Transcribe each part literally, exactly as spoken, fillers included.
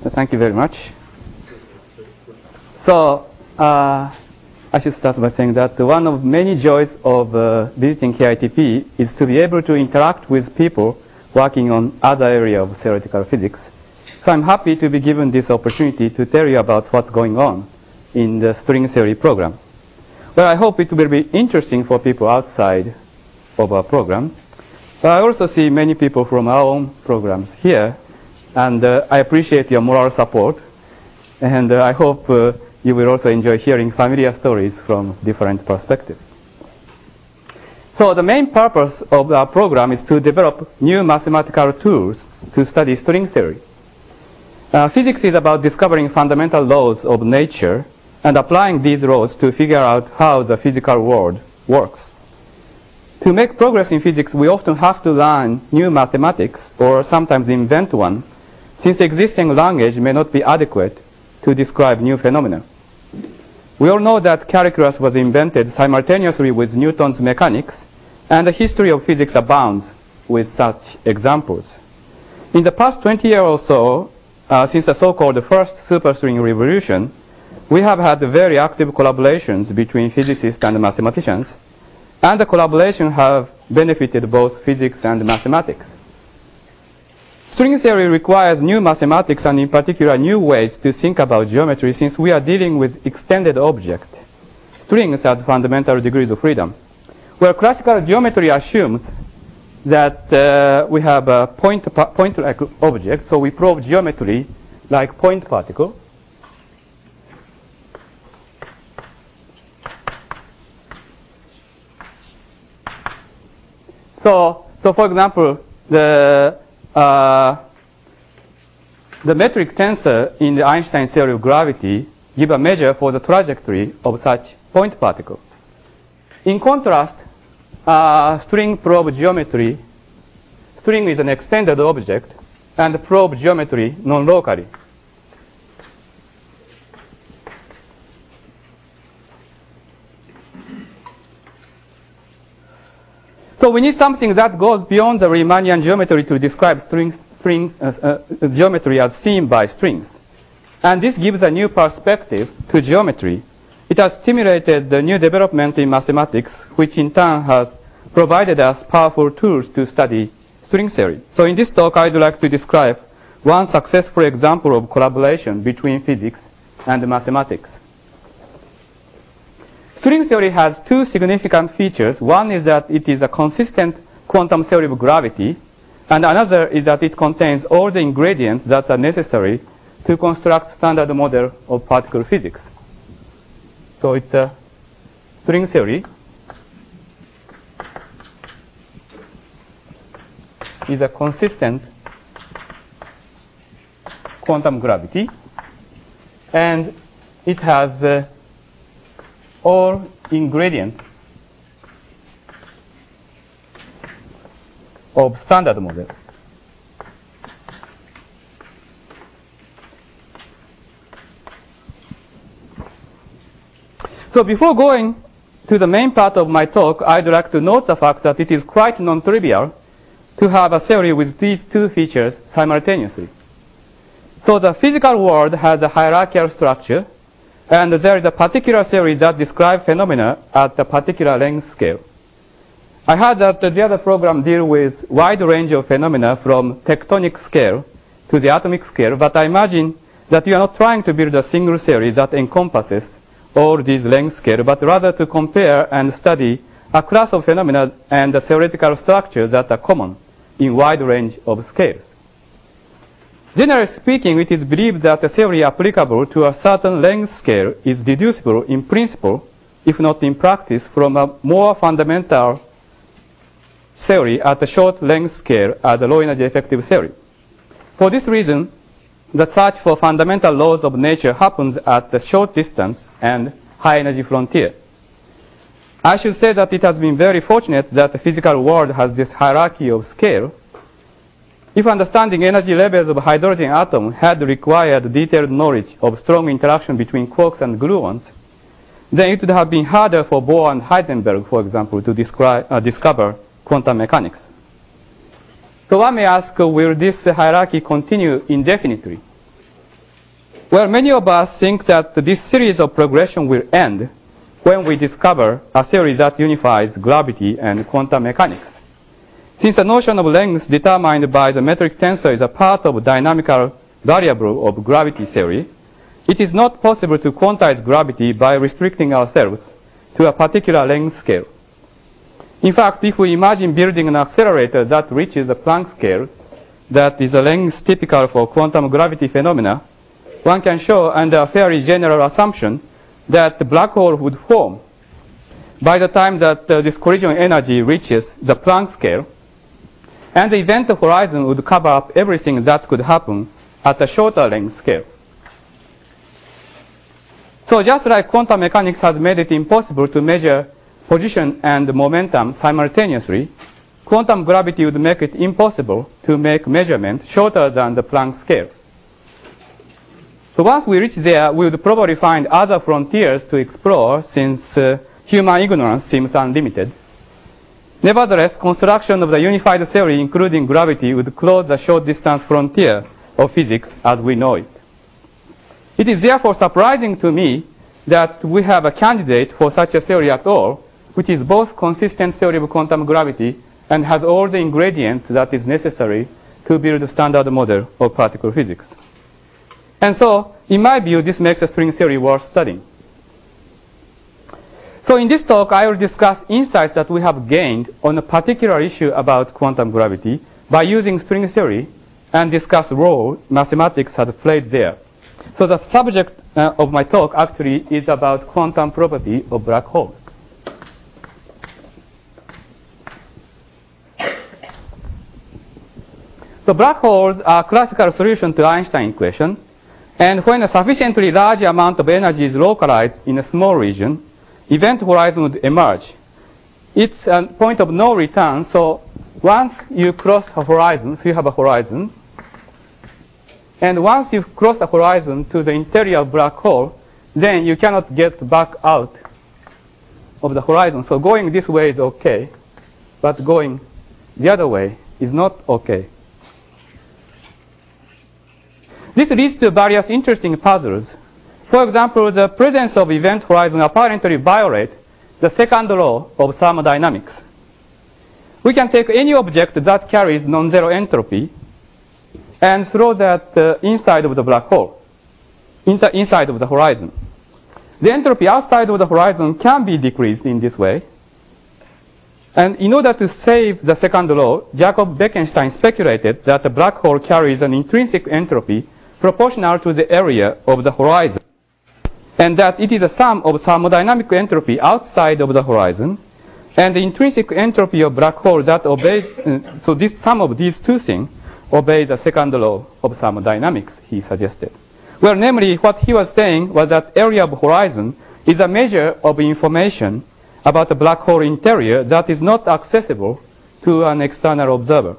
Thank you very much. So, uh, I should start by saying that one of many joys of uh, visiting K I T P is to be able to interact with people working on other areas of theoretical physics. So I'm happy to be given this opportunity to tell you about what's going on in the string theory program. Well, I hope it will be interesting for people outside of our program. But I also see many people from our own programs here, and uh, I appreciate your moral support, and uh, I hope uh, you will also enjoy hearing familiar stories from different perspectives. So the main purpose of our program is to develop new mathematical tools to study string theory. Uh, physics is about discovering fundamental laws of nature and applying these laws to figure out how the physical world works. To make progress in physics, we often have to learn new mathematics or sometimes invent one, since existing language may not be adequate to describe new phenomena. We all know that calculus was invented simultaneously with Newton's mechanics, and the history of physics abounds with such examples. In the past twenty years or so, uh, since the so-called first superstring revolution, we have had very active collaborations between physicists and mathematicians, and the collaboration have benefited both physics and mathematics. String theory requires new mathematics and in particular new ways to think about geometry, since we are dealing with extended objects, strings as fundamental degrees of freedom. Where classical geometry assumes that uh, we have a point, point-like object, so we prove geometry like point particle. So, so for example, the uh, the metric tensor in the Einstein theory of gravity give a measure for the trajectory of such point particle. In contrast, uh, string probe geometry, string is an extended object, and probe geometry non-locally. So we need something that goes beyond the Riemannian geometry to describe string, string, uh, uh, geometry as seen by strings. And this gives a new perspective to geometry. It has stimulated the new development in mathematics, which in turn has provided us powerful tools to study string theory. So in this talk, I'd like to describe one successful example of collaboration between physics and mathematics. String theory has two significant features. One is that it is a consistent quantum theory of gravity, and another is that it contains all the ingredients that are necessary to construct standard model of particle physics. So it's a string theory is a consistent quantum gravity, and it has uh, all ingredients of standard model. So before going to the main part of my talk, I'd like to note the fact that it is quite non-trivial to have a theory with these two features simultaneously. So the physical world has a hierarchical structure, and there is a particular theory that describes phenomena at a particular length scale. I heard that the other program deals with a wide range of phenomena from tectonic scale to the atomic scale, but I imagine that you are not trying to build a single theory that encompasses all these length scales, but rather to compare and study a class of phenomena and the theoretical structures that are common in a wide range of scales. Generally speaking, it is believed that a theory applicable to a certain length scale is deducible in principle, if not in practice, from a more fundamental theory at a short length scale as a low-energy effective theory. For this reason, the search for fundamental laws of nature happens at the short distance and high-energy frontier. I should say that it has been very fortunate that the physical world has this hierarchy of scale. If understanding energy levels of hydrogen atom had required detailed knowledge of strong interaction between quarks and gluons, then it would have been harder for Bohr and Heisenberg, for example, to describe, uh, discover quantum mechanics. So one may ask, uh, will this hierarchy continue indefinitely? Well, many of us think that this series of progression will end when we discover a theory that unifies gravity and quantum mechanics. Since the notion of length determined by the metric tensor is a part of dynamical variable of gravity theory, it is not possible to quantize gravity by restricting ourselves to a particular length scale. In fact, if we imagine building an accelerator that reaches a Planck scale, that is a length typical for quantum gravity phenomena, one can show under a fairly general assumption that the black hole would form by the time that uh, this collision energy reaches the Planck scale, and the event horizon would cover up everything that could happen at a shorter length scale. So just like quantum mechanics has made it impossible to measure position and momentum simultaneously, quantum gravity would make it impossible to make measurement shorter than the Planck scale. So once we reach there, we would probably find other frontiers to explore, since uh, human ignorance seems unlimited. Nevertheless, construction of the unified theory, including gravity, would close the short distance frontier of physics as we know it. It is therefore surprising to me that we have a candidate for such a theory at all, which is both consistent theory of quantum gravity and has all the ingredients that is necessary to build a standard model of particle physics. And so, in my view, this makes a string theory worth studying. So in this talk, I will discuss insights that we have gained on a particular issue about quantum gravity by using string theory, and discuss the role mathematics has played there. So the subject uh, of my talk actually is about quantum property of black holes. So black holes are classical solution to Einstein equation. And when a sufficiently large amount of energy is localized in a small region, event horizon would emerge. It's a point of no return, so once you cross a horizon, so you have a horizon, and once you cross the horizon to the interior of black hole, then you cannot get back out of the horizon. So going this way is okay, but going the other way is not okay. This leads to various interesting puzzles. For example, the presence of event horizon apparently violates the second law of thermodynamics. We can take any object that carries non-zero entropy and throw that uh, inside of the black hole, inside of the horizon. The entropy outside of the horizon can be decreased in this way. And in order to save the second law, Jacob Bekenstein speculated that the black hole carries an intrinsic entropy proportional to the area of the horizon, and that it is a sum of thermodynamic entropy outside of the horizon and the intrinsic entropy of black hole that obeys, uh, so this sum of these two things obeys the second law of thermodynamics, he suggested. Well, namely, what he was saying was that area of horizon is a measure of information about the black hole interior that is not accessible to an external observer.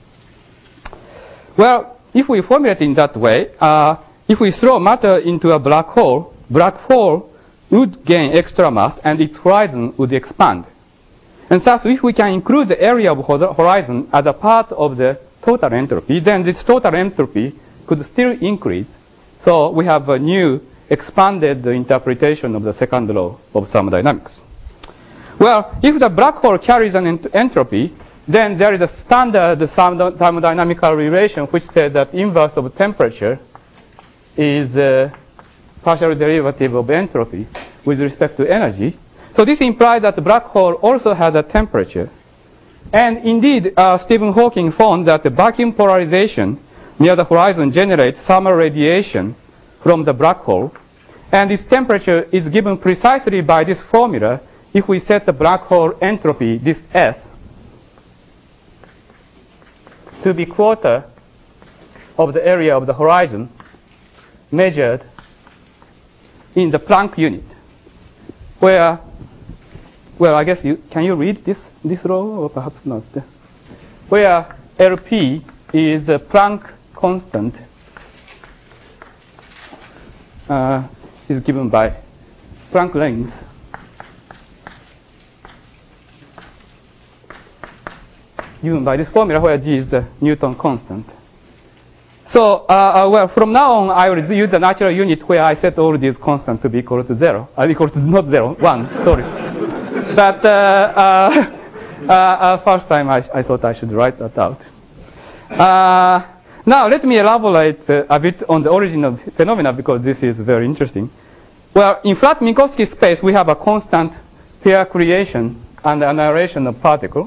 Well, if we formulate in that way, uh, if we throw matter into a black hole, black hole would gain extra mass and its horizon would expand. And thus, if we can include the area of horizon as a part of the total entropy, then this total entropy could still increase. So we have a new expanded interpretation of the second law of thermodynamics. Well, if the black hole carries an ent entropy, then there is a standard thermodynamical relation which says that inverse of temperature is a partial derivative of entropy with respect to energy. So this implies that the black hole also has a temperature. And indeed, uh, Stephen Hawking found that the vacuum polarization near the horizon generates thermal radiation from the black hole. And this temperature is given precisely by this formula if we set the black hole entropy, this S, to be quarter of the area of the horizon measured in the Planck unit, where, well, I guess you, can you read this, this row, or perhaps not? Where L P is a Planck constant, uh, is given by Planck length, given by this formula where G is the Newton constant. So, uh, uh, well, from now on, I will use the natural unit where I set all these constants to be equal to zero, uh, equal to not zero, one, sorry. But uh, uh, uh, uh, first time I, I thought I should write that out. Uh, now, let me elaborate uh, a bit on the origin of phenomena because this is very interesting. Well, in flat Minkowski space, we have a constant pair creation and annihilation of particle.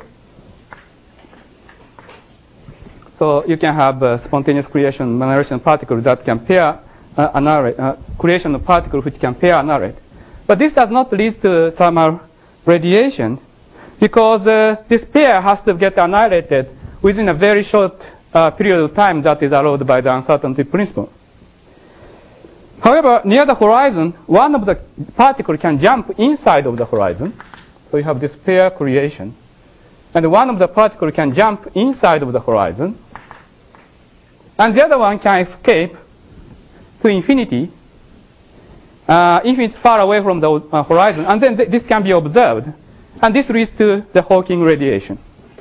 So you can have uh, spontaneous creation, annihilation of particles that can pair uh, annihilate, uh, creation of particles which can pair annihilate. But this does not lead to thermal radiation because uh, this pair has to get annihilated within a very short uh, period of time that is allowed by the uncertainty principle. However, near the horizon, one of the particles can jump inside of the horizon. So you have this pair creation. And one of the particles can jump inside of the horizon. And the other one can escape to infinity, uh, infinity far away from the uh, horizon. And then th this can be observed. And this leads to the Hawking radiation.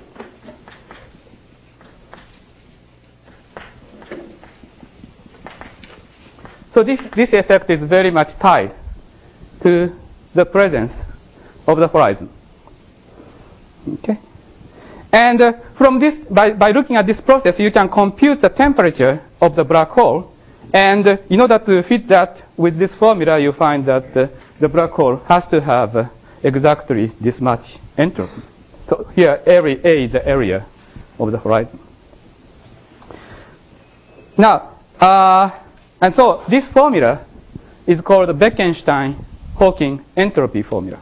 So this, this effect is very much tied to the presence of the horizon. Okay? And uh, from this, by, by looking at this process, you can compute the temperature of the black hole. And uh, in order to fit that with this formula, you find that uh, the black hole has to have uh, exactly this much entropy. So here, area A is the area of the horizon. Now, uh, and so this formula is called the Bekenstein-Hawking entropy formula.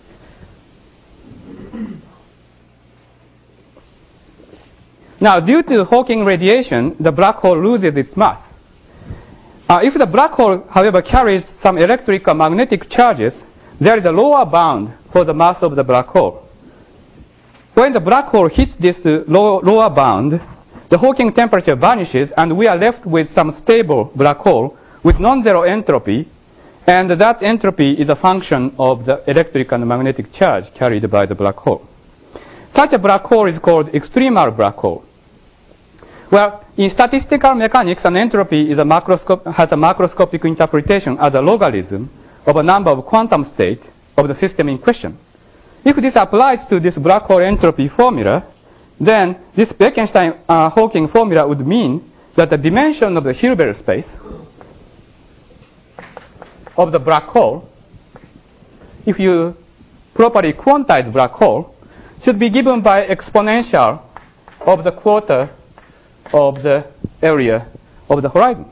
Now, due to Hawking radiation, the black hole loses its mass. Uh, if the black hole, however, carries some electric or magnetic charges, there is a lower bound for the mass of the black hole. When the black hole hits this uh, low, lower bound, the Hawking temperature vanishes, and we are left with some stable black hole with non-zero entropy, and that entropy is a function of the electric and magnetic charge carried by the black hole. Such a black hole is called extremal black hole. Well, in statistical mechanics, an entropy is a macroscope, has a macroscopic interpretation as a logarithm of a number of quantum states of the system in question. If this applies to this black hole entropy formula, then this Bekenstein-Hawking uh, formula would mean that the dimension of the Hilbert space of the black hole, if you properly quantize black hole, should be given by exponential of the quarter of the area of the horizon.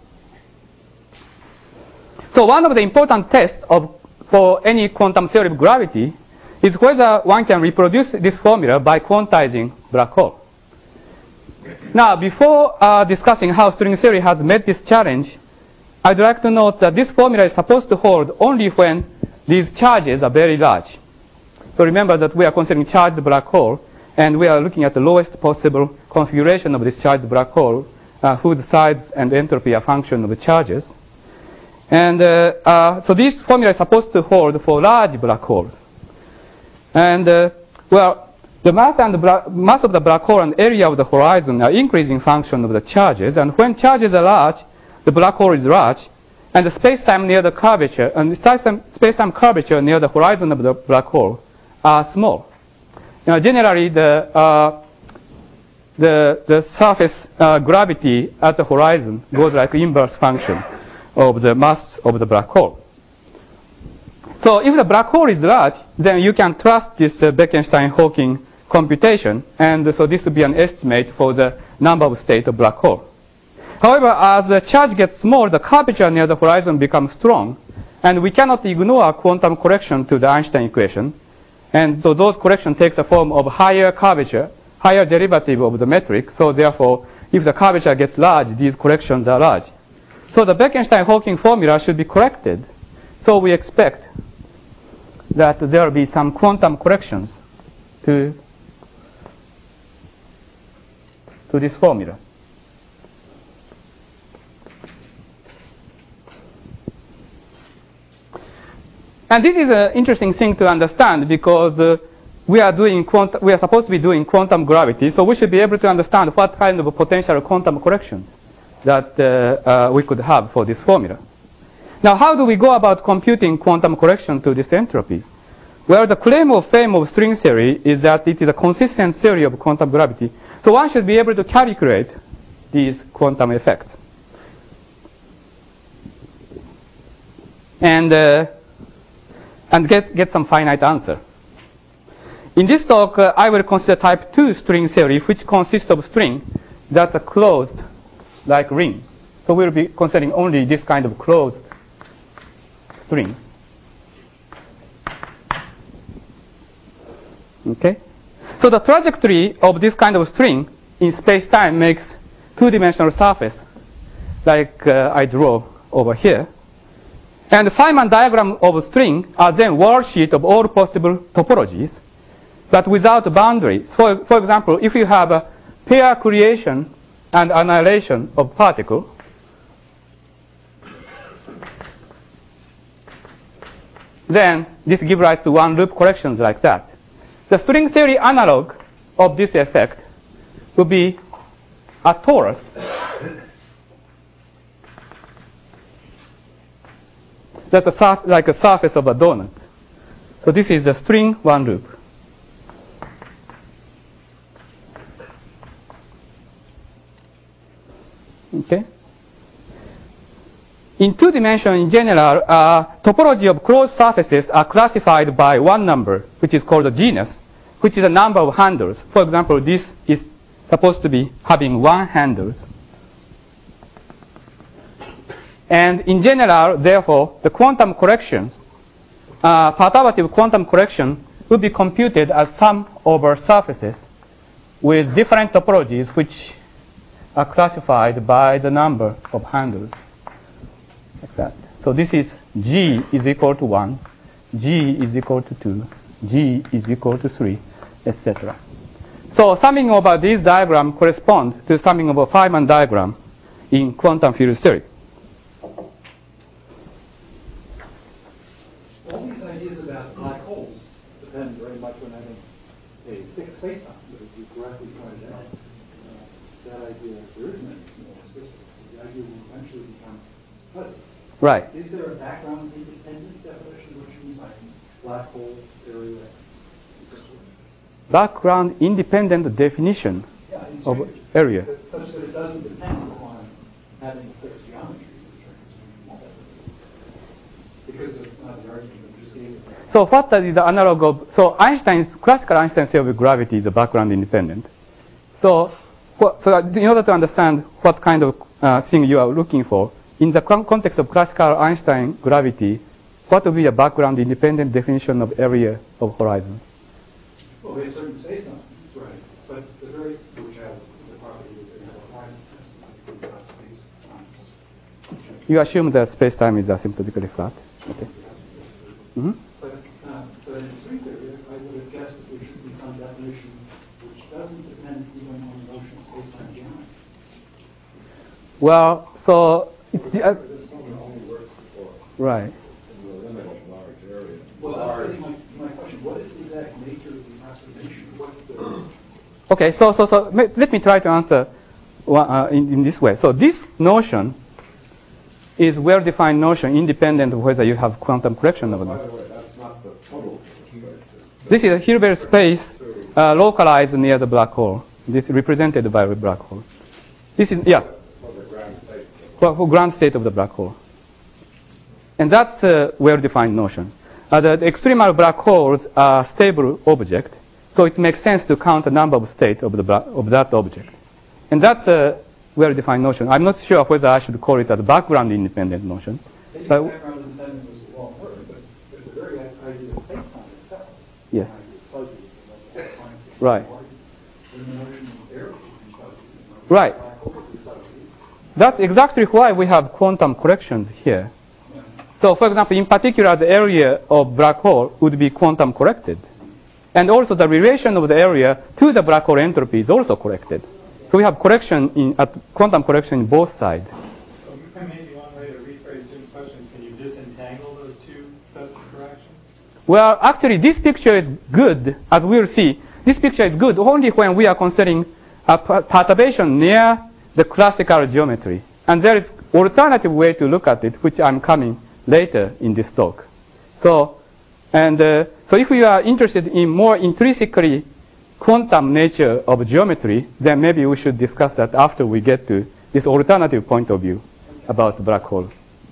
So one of the important tests of, for any quantum theory of gravity is whether one can reproduce this formula by quantizing black hole. Now, before uh, discussing how string theory has met this challenge, I'd like to note that this formula is supposed to hold only when these charges are very large. So remember that we are considering charged black hole, and we are looking at the lowest possible configuration of this charged black hole, uh, whose size and entropy are function of the charges. And uh, uh, so this formula is supposed to hold for large black holes. And uh, well, the mass and the black, mass of the black hole and area of the horizon are increasing function of the charges. And when charges are large, the black hole is large, and the space-time near the curvature and the space-time curvature near the horizon of the black hole are small. Now, generally, the uh, the the surface uh, gravity at the horizon goes like inverse function of the mass of the black hole. So, if the black hole is large, then you can trust this uh, Bekenstein-Hawking computation, and so this would be an estimate for the number of states of black hole. However, as the charge gets small, the curvature near the horizon becomes strong, and we cannot ignore quantum correction to the Einstein equation. And so those corrections take the form of higher curvature, higher derivative of the metric. So therefore, if the curvature gets large, these corrections are large. So the Bekenstein-Hawking formula should be corrected. So we expect that there will be some quantum corrections to, to this formula. And this is an interesting thing to understand because uh, we are doing quantum, we are supposed to be doing quantum gravity, so we should be able to understand what kind of potential quantum corrections that uh, uh, we could have for this formula. Now, how do we go about computing quantum correction to this entropy? Well, the claim of fame of string theory is that it is a consistent theory of quantum gravity. So one should be able to calculate these quantum effects. And, uh, and get, get some finite answer. In this talk, uh, I will consider type two string theory, which consists of string that are closed like ring. So we'll be considering only this kind of closed string. Okay? So the trajectory of this kind of string in space-time makes two-dimensional surface, like uh, I draw over here. And the Feynman diagram of a string are then worldsheet of all possible topologies, but without boundary. For, for example, if you have a pair creation and annihilation of particle, then this gives rise to one loop corrections like that. The string theory analog of this effect would be a torus that's a surf like a surface of a donut. So this is the string one loop. Okay. In two dimension, in general, uh, topology of closed surfaces are classified by one number, which is called a genus, which is a number of handles. For example, this is supposed to be having one handle. And in general, therefore, the quantum corrections, uh, perturbative quantum correction will be computed as sum over surfaces with different topologies which are classified by the number of handles. Like that. So this is G is equal to one, G is equal to two, G is equal to three, et cetera. So summing over these diagrams correspond to summing over Feynman diagram in quantum field theory. All these ideas about black holes depend very much on having a thick space-time. But as you correctly pointed out, uh, that idea, there isn't any small systems. The idea will eventually become fuzzy. Right. Is there a background independent definition of what you mean by black hole area? Background independent definition yeah, of area. Such that it doesn't depend upon having fixed geometry. Because of uh, the argument that just gave. So what is the analog of, so Einstein's, classical Einstein theory of gravity is a background independent. So, so in order to understand what kind of uh, thing you are looking for, in the context of classical Einstein gravity, what would be a background independent definition of area of horizon? Well, we have certain space-time, that's right. But the very, which have the property that they have a horizon test, not space-time. You assume that space-time is asymptotically flat. Okay. Mm-hmm. But, uh, but in string theory, I would have guessed that there should be some definition which doesn't depend even on the notion of space-time geometry. Well, so it's the, uh, this one only works for right. in the limit of large area. Well, that's really my, my question. What is the exact nature of the approximation? What the Okay, so so so let me try to answer uh, in, in this way. So this notion is well-defined notion, independent of whether you have quantum correction or By not. the way, that's not the total space. This is a Hilbert space uh, localized near the black hole. This is represented by a black hole. This is yeah. For the ground state. For, for ground state of the black hole. And that's a well-defined notion. Uh, the, the extremal black holes are stable object, so it makes sense to count the number of states of, the bla of that object. And that's a well-defined notion. I'm not sure whether I should call it a background independent notion. maybe But background independent was the wrong word, but, but the very idea of space-time itself. Yes. the idea is fuzzy, like all science is Right. hard. Then the notion of area is fuzzy. Right. Black holes is fuzzy. that's exactly why we have quantum corrections here. So, for example, in particular, the area of black hole would be quantum corrected. And also the relation of the area to the black hole entropy is also corrected. So we have correction in at quantum correction in both sides. So maybe one way to rephrase Jim's question is, can you disentangle those two sets of correction? Well, actually, this picture is good, as we'll see. This picture is good only when we are considering a perturbation near the classical geometry. And there is alternative way to look at it, which I'm coming later in this talk. So, and uh, so if you are interested in more intrinsically quantum nature of geometry, then maybe we should discuss that after we get to this alternative point of view about black hole.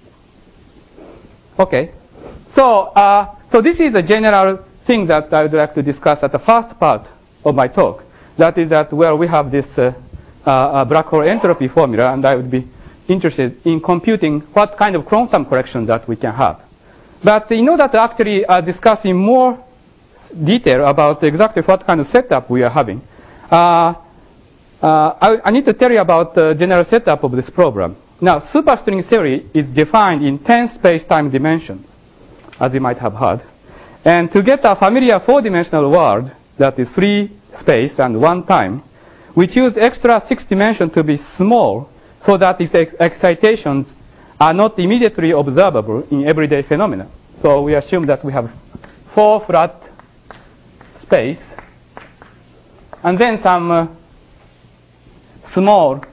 Okay. So, uh, so this is a general thing that I would like to discuss at the first part of my talk. That is that where we have this uh, uh, black hole entropy formula, and I would be interested in computing what kind of quantum correction that we can have. But in order to actually uh, discuss in more detail about exactly what kind of setup we are having, uh, uh, I, I need to tell you about the general setup of this program. Now, superstring theory is defined in ten space-time dimensions, as you might have heard. And to get a familiar four-dimensional world, that is three space and one time, we choose extra six dimension to be small so that its ex excitations are not immediately observable in everyday phenomena. So we assume that we have four flat space and then some uh, small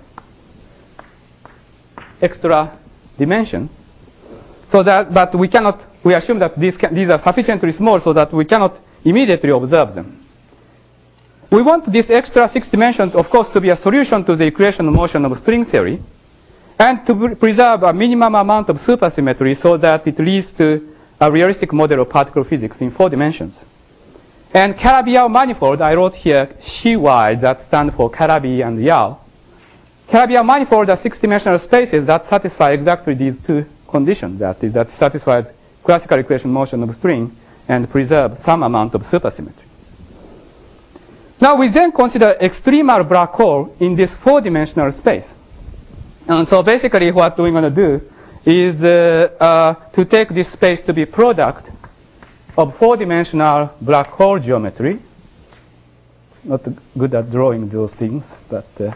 extra dimension. So that, but we cannot, we assume that these, can, these are sufficiently small so that we cannot immediately observe them. We want this extra six dimensions, of course, to be a solution to the equation of motion of string theory, and to preserve a minimum amount of supersymmetry so that it leads to a realistic model of particle physics in four dimensions. And Calabi-Yau manifold, I wrote here C Y, that stands for Calabi and Yau. Calabi-Yau manifold are six-dimensional spaces that satisfy exactly these two conditions, that is, that satisfies classical equation motion of string and preserve some amount of supersymmetry. Now we then consider extremal black hole in this four-dimensional space. And so basically what we're going to do is uh, uh, to take this space to be product of four-dimensional black hole geometry. Not good at drawing those things, but uh,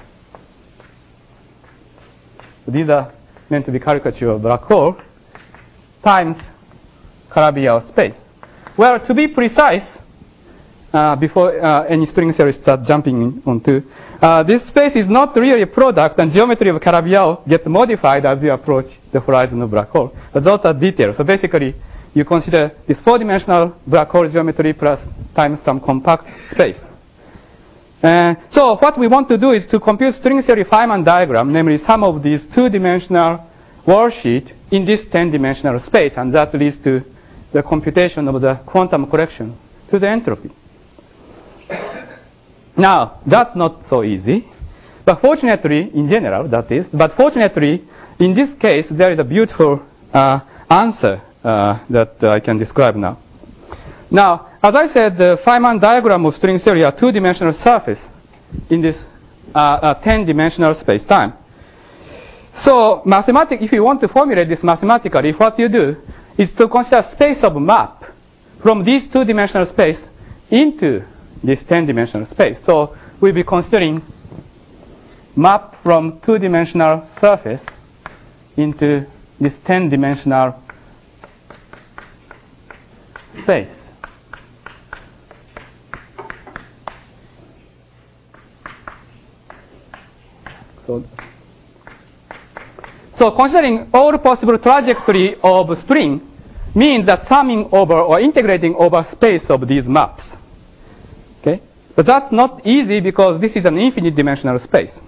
these are meant to be caricature of black hole times Calabi-Yau space. Well, to be precise, Uh, before uh, any string theory start jumping onto, uh, this space is not really a product, and geometry of Calabi-Yau get modified as you approach the horizon of black hole. But those are details. So basically, you consider this four-dimensional black hole geometry plus times some compact space. Uh, so what we want to do is to compute string theory Feynman diagram, namely some of these two-dimensional worldsheet in this ten-dimensional space, and that leads to the computation of the quantum correction to the entropy. Now, that's not so easy, but fortunately, in general, that is, but fortunately, in this case, there is a beautiful uh, answer uh, that uh, I can describe now. Now, as I said, the Feynman diagram of string theory are two-dimensional surface in this uh, uh, ten-dimensional space-time. So, mathematic, if you want to formulate this mathematically, what you do is to consider space of map from this two-dimensional space into this ten-dimensional space. So we'll be considering map from two-dimensional surface into this ten-dimensional space. So, so considering all possible trajectory of string means that summing over or integrating over space of these maps. Okay? But that's not easy because this is an infinite dimensional space.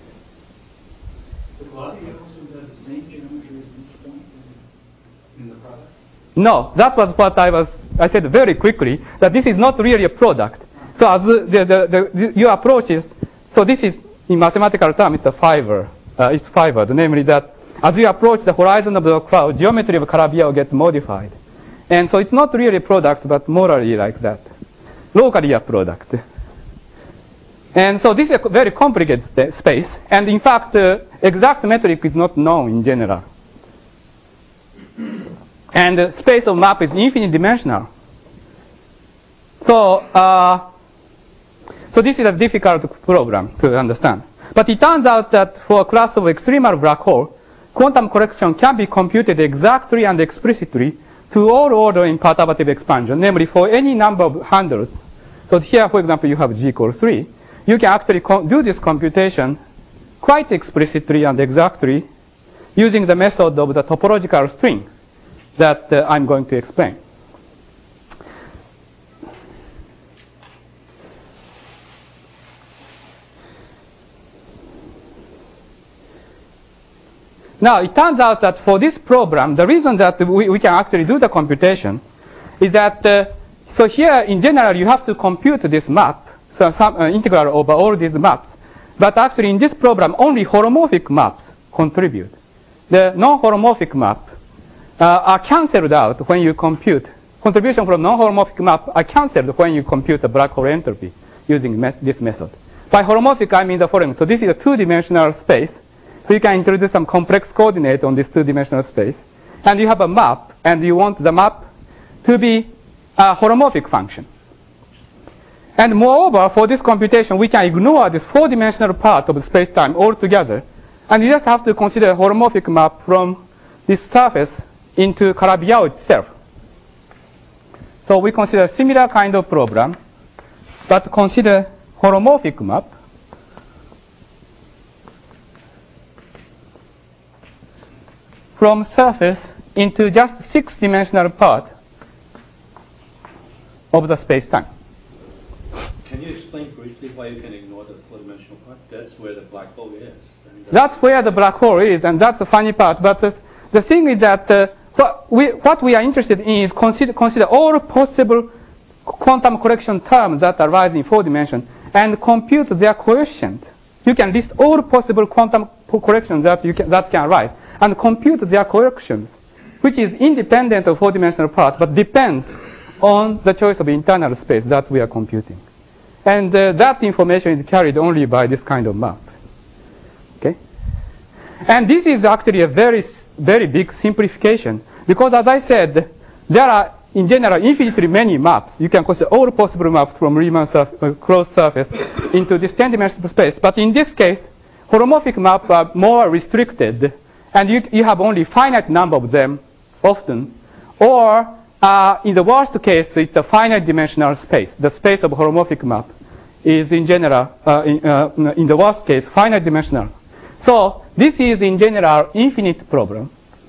But Calabi-Yau also got the same geometry at each point in the product? No, that was what I was, I said very quickly, that this is not really a product. So as the, the, the, the, your approach is, so this is, in mathematical terms, it's a fiber. Uh, it's fibered, namely that as you approach the horizon of the cloud, geometry of Calabi-Yau gets modified. And so it's not really a product, but morally like that. Locally a product. And so this is a very complicated space. And in fact, uh, exact metric is not known in general. And the space of map is infinite dimensional. So, uh, so this is a difficult program to understand. But it turns out that for a class of extremal black hole, quantum correction can be computed exactly and explicitly to all order in perturbative expansion, namely for any number of handles. So here, for example, you have G equals three. You can actually do this computation quite explicitly and exactly using the method of the topological string that uh, I'm going to explain. Now, it turns out that for this program, the reason that we, we can actually do the computation is that, uh, so here in general, you have to compute this map, so some uh, integral over all these maps. But actually in this program, only holomorphic maps contribute. The non-holomorphic map uh, are cancelled out when you compute. Contribution from non-holomorphic map are cancelled when you compute the black hole entropy using me this method. By holomorphic, I mean the following. So this is a two-dimensional space. So you can introduce some complex coordinate on this two-dimensional space. And you have a map, and you want the map to be a holomorphic function. And moreover, for this computation, we can ignore this four-dimensional part of the space-time altogether. And you just have to consider a holomorphic map from this surface into Calabi-Yau itself. So we consider a similar kind of program, but consider holomorphic map. From surface into just six-dimensional part of the space-time. Can you explain briefly why you can ignore the four-dimensional part? That's where the black hole is. And that's where the black hole is, and that's the funny part. But the, the thing is that uh, what, we, what we are interested in is consider, consider all possible quantum correction terms that arise in four dimensions and compute their coefficient. You can list all possible quantum corrections that, you can, that can arise and compute their corrections, which is independent of four-dimensional part, but depends on the choice of internal space that we are computing. And uh, that information is carried only by this kind of map. Okay? And this is actually a very, very big simplification, because as I said, there are, in general, infinitely many maps. You can consider all possible maps from Riemann surf uh, closed surface into this ten-dimensional space. But in this case, holomorphic maps are more restricted, and you, you have only finite number of them often. Or, uh, in the worst case, it's a finite dimensional space. The space of holomorphic map is, in general, uh, in, uh, in the worst case, finite dimensional. So this is, in general, infinite problem.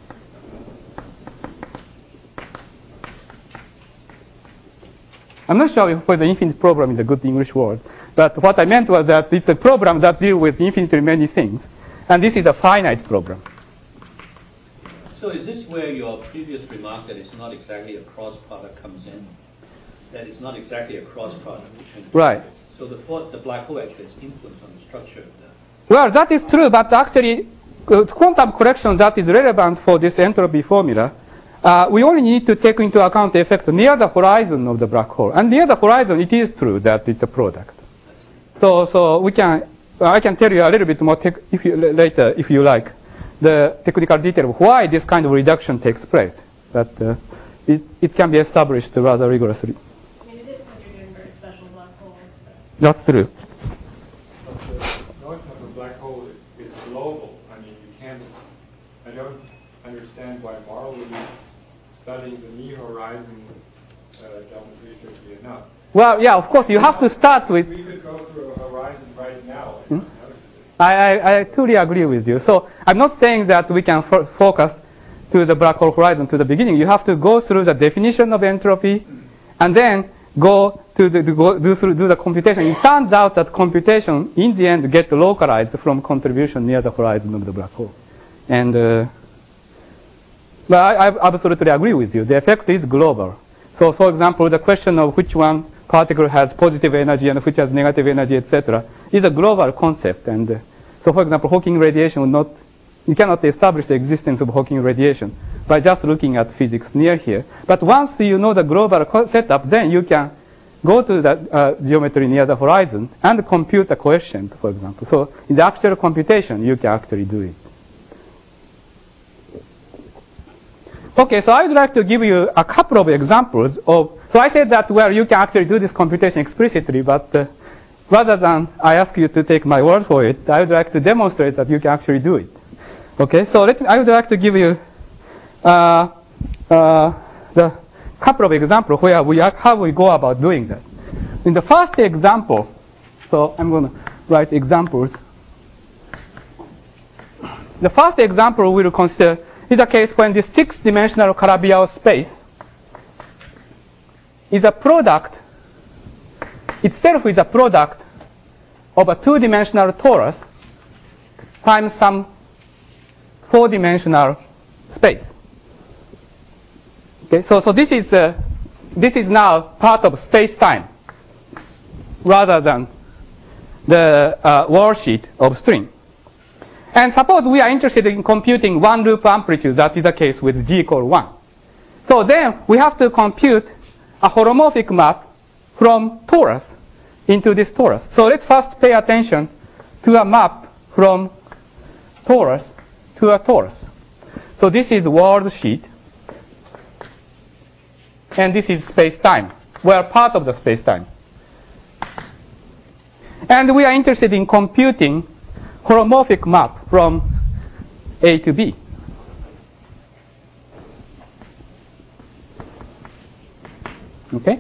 I'm not sure if the infinite problem is a good English word, but what I meant was that it's a program that deals with infinitely many things, and this is a finite program. So is this where your previous remark that it's not exactly a cross product comes in? That it's not exactly a cross product between right. So the, the black hole actually has influence on the structure of the... Well, that is true, but actually, uh, quantum correction that is relevant for this entropy formula, uh, we only need to take into account the effect near the horizon of the black hole. And near the horizon, it is true that it's a product. So, so we can, uh, I can tell you a little bit more tech if you, later, if you like, the technical detail of why this kind of reduction takes place. But uh, it, it can be established rather rigorously. I mean, it is because you're doing very special black holes. That's true. But the notion of a black hole is, is global. I mean, you can't, I don't understand why morally studying the near horizon uh, geometry should be enough. Well, yeah, of course, you have to start with... We could go through a horizon right now Hmm? and not notice it. I, I, I totally agree with you. So I'm not saying that we can fo focus to the black hole horizon to the beginning. You have to go through the definition of entropy and then go to the, to go, do, through, do the computation. It turns out that computation, in the end, gets localized from contribution near the horizon of the black hole. And uh, but I, I absolutely agree with you. The effect is global. So, for example, the question of which one particle has positive energy and which has negative energy, et cetera, is a global concept. And uh, so, for example, Hawking radiation would not, you cannot establish the existence of Hawking radiation by just looking at physics near here. But once you know the global setup, then you can go to the uh, geometry near the horizon and compute a coefficient, for example. So, in the actual computation, you can actually do it. Okay, so I would like to give you a couple of examples of, so I said that, well, you can actually do this computation explicitly, but uh, rather than I ask you to take my word for it, I would like to demonstrate that you can actually do it. Okay, so let me, I would like to give you uh, uh, the couple of examples where we are, how we go about doing that. In the first example, so I'm going to write examples. the first example we will consider is a case when this six-dimensional Calabi-Yau space is a product, itself is a product of a two-dimensional torus times some four-dimensional space. Okay, so, so this is uh, this is now part of space-time rather than the uh, worldsheet of string. And suppose we are interested in computing one loop amplitude, that is the case with g equal one. So then we have to compute a holomorphic map from torus into this torus. So let's first pay attention to a map from torus to a torus. So this is world sheet, and this is space-time. We are part of the space-time. And we are interested in computing holomorphic map from A to B. Okay?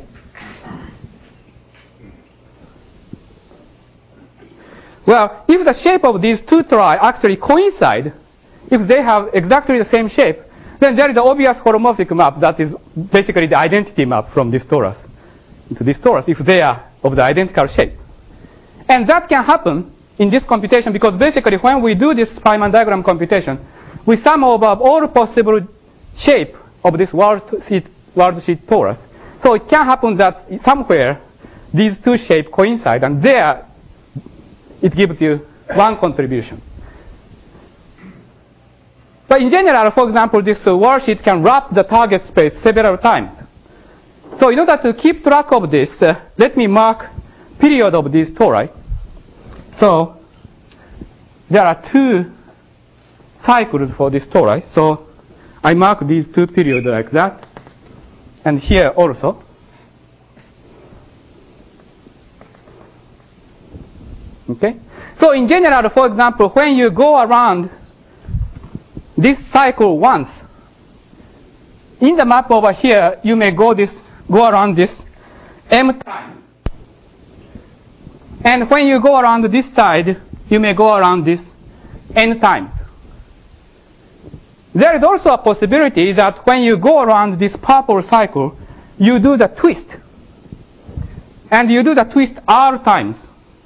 Well, if the shape of these two tori actually coincide, if they have exactly the same shape, then there is an obvious holomorphic map that is basically the identity map from this torus into this torus, if they are of the identical shape. And that can happen in this computation because basically when we do this Feynman diagram computation, we sum over all possible shape of this world sheet, world sheet torus. So it can happen that somewhere these two shapes coincide, and there it gives you one contribution. But in general, for example, this uh, worldsheet can wrap the target space several times. So in order to keep track of this, uh, let me mark period of these tori. So there are two cycles for this tori. So I mark these two periods like that, and here also. Okay. So in general, for example, when you go around this cycle once, in the map over here, you may go this go around this m times. And when you go around this side, you may go around this n times. There is also a possibility that when you go around this purple cycle, you do the twist. And you do the twist r times.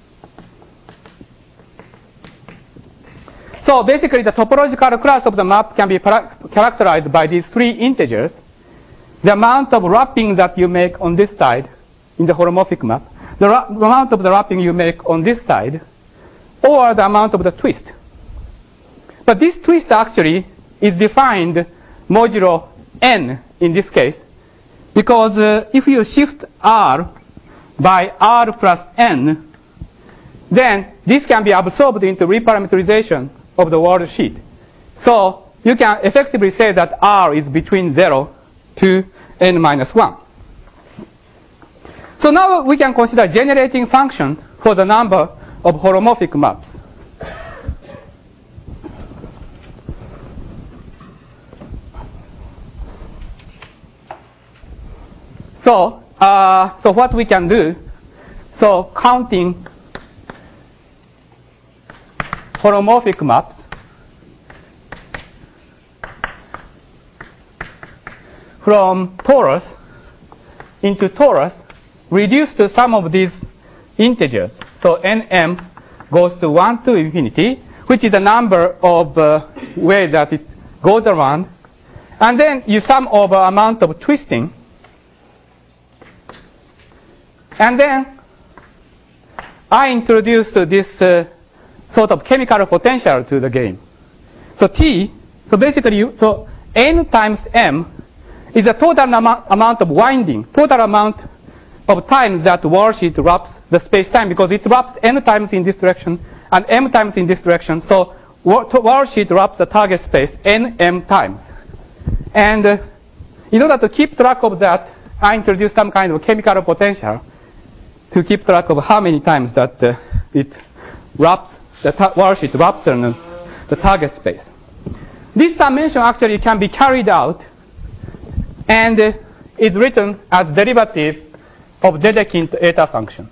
So basically, the topological class of the map can be characterized by these three integers: the amount of wrapping that you make on this side in the holomorphic map, the amount of the wrapping you make on this side, or the amount of the twist. But this twist actually is defined modulo n in this case, because uh, if you shift r by r plus n, then this can be absorbed into reparameterization of the world sheet. So you can effectively say that r is between zero to n minus one. So now we can consider generating function for the number of holomorphic maps. So, uh, so what we can do, so counting holomorphic maps from torus into torus reduced to some of these integers. So nm goes to one to infinity, which is a number of uh, ways that it goes around. And then you sum over amount of twisting. And then I introduced this uh, sort of chemical potential to the game. So T, so basically, you, so n times m is the total amount, amount of winding, total amount of times that worldsheet wraps the space-time, because it wraps n times in this direction and m times in this direction. So worldsheet wraps the target space n m times. And uh, in order to keep track of that, I introduced some kind of chemical potential to keep track of how many times that uh, it wraps, the worldsheet wraps on the target space. This summation actually can be carried out and uh, is written as derivative of Dedekind eta function.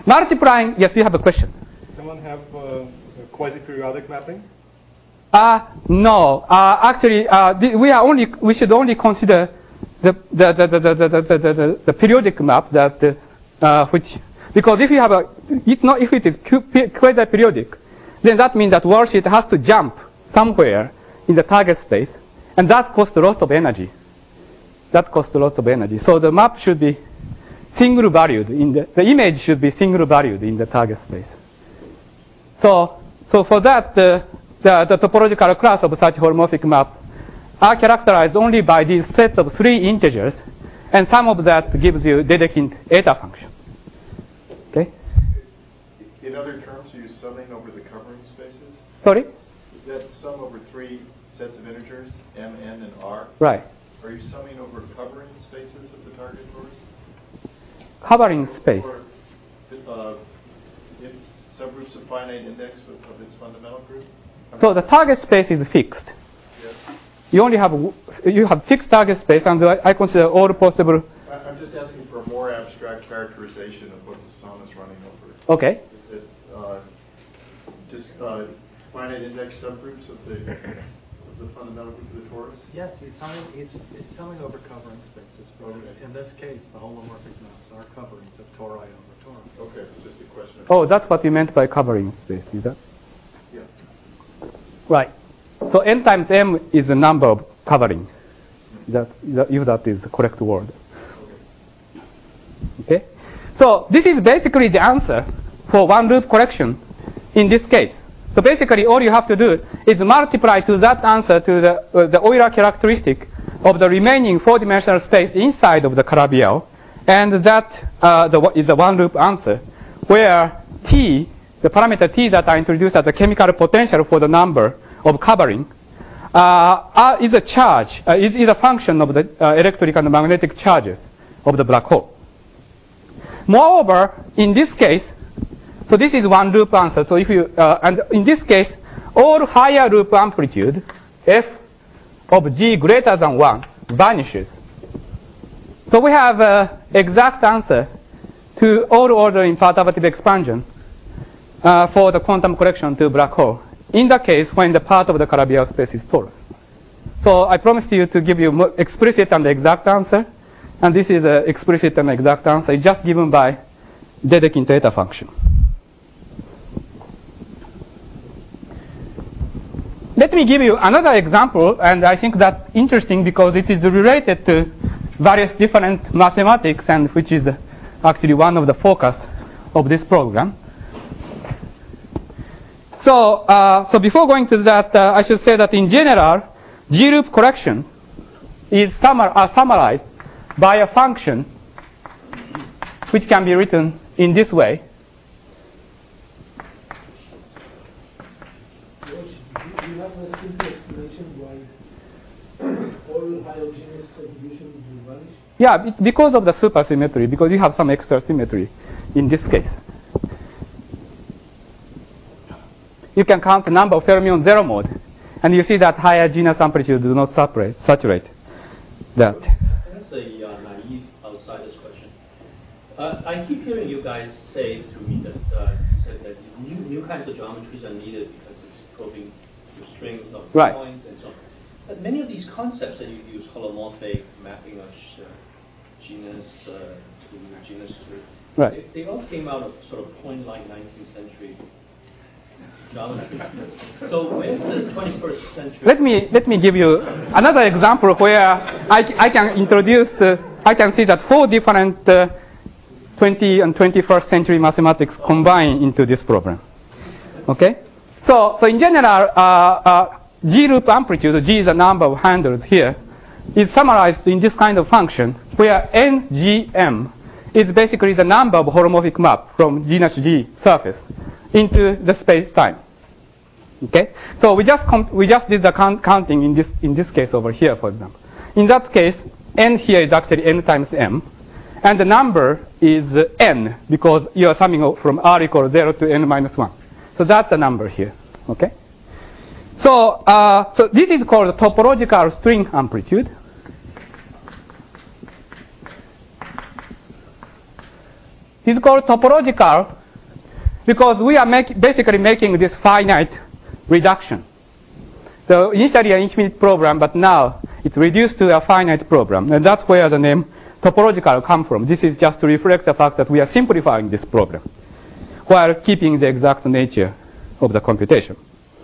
multiplying, yes, you have a question. Someone have uh, a quasi-periodic mapping? Uh, no, uh, actually, uh, the, we are only, we should only consider the, the, the, the, the, the, the, the, the, the periodic map that, uh, which, because if you have a, it's not, if it is quasi-periodic, then that means that worldsheet has to jump somewhere in the target space, and that costs a lot of energy. That costs a lot of energy. So the map should be single valued in the, the image should be single valued in the target space. So, so for that, uh, the, the topological class of such holomorphic map are characterized only by these sets of three integers, and sum of that gives you Dedekind eta function. Okay? In other terms, are you summing over the covering spaces? Sorry? Is that sum over three sets of integers, m, n, and r? Right. Are you summing over covering spaces of the target torus? Covering space. Or uh, in subgroups of finite index of, of its fundamental group? So the target space is fixed. Yes. You only have you have fixed target space, and I consider all possible. I'm just asking for a more abstract characterization of what the sum is running over. Okay. Is it uh, just uh, finite index subgroups of the of the fundamental group of the torus? Yes, he's summing, he's, he's summing over covering spaces. For Okay. this, in this case, the holomorphic maps are coverings of tori over tori. Okay, just a question. Of Oh, that's what you meant by covering space, is that? Yeah. Right. So n times m is the number of covering. That, that if that is the correct word. Okay. So this is basically the answer for one loop correction in this case. So basically, all you have to do is multiply to that answer to the uh, the Euler characteristic of the remaining four-dimensional space inside of the Calabi-Yau, and that uh, the, is a one-loop answer, where t, the parameter t that I introduced as the chemical potential for the number of covering, uh, uh, is a charge, uh, is, is a function of the uh, electric and magnetic charges of the black hole. Moreover, in this case, so this is one loop answer. So if you, uh, and in this case, all higher loop amplitude, f of g greater than one, vanishes. So we have an exact answer to all ordering perturbative expansion uh, for the quantum correction to black hole, in the case when the part of the Calabi-Yau space is torus. So I promised you to give you more explicit and exact answer, and this is an explicit and exact answer. It's just given by Dedekind eta function. Let me give you another example, and I think that's interesting because it is related to various different mathematics, and which is actually one of the focus of this program. So, uh, so before going to that, uh, I should say that in general, G-loop correction is summar uh, summarized by a function which can be written in this way. Do you have a simple explanation why all homogeneous contributions will vanish? Yeah, it's because of the supersymmetry, because you have some extra symmetry in this case. You can count the number of fermion zero mode, and you see that higher genus amplitude do not saturate, saturate that. That's a uh, naive outsider's question. Uh, I keep hearing you guys say to me that, uh, that new, new kinds of geometries are needed because it's probing the strings of Right. points and so on. But many of these concepts that you use, holomorphic, mapping of uh, genus uh, to genus tree, Right. they, they all came out of sort of point-like nineteenth century geometry. So where's the twenty-first century? Let me let me give you another example where I, I can introduce. Uh, I can see that four different uh, twentieth and twenty-first century mathematics combine into this problem. Okay. So so in general, uh, uh, G loop amplitude, G is the number of handles here, is summarized in this kind of function where N G M is basically the number of holomorphic map from genus G surface into the space-time. Okay, so we just comp we just did the count counting in this in this case over here, for example. In that case, n here is actually n times m, and the number is uh, n because you are summing from r equals zero to n minus one. So that's a number here. Okay. So uh, so this is called topological string amplitude. is called topological because we are make, basically making this finite reduction. So initially an infinite program, but now it's reduced to a finite program. And that's where the name topological comes from. This is just to reflect the fact that we are simplifying this problem while keeping the exact nature of the computation.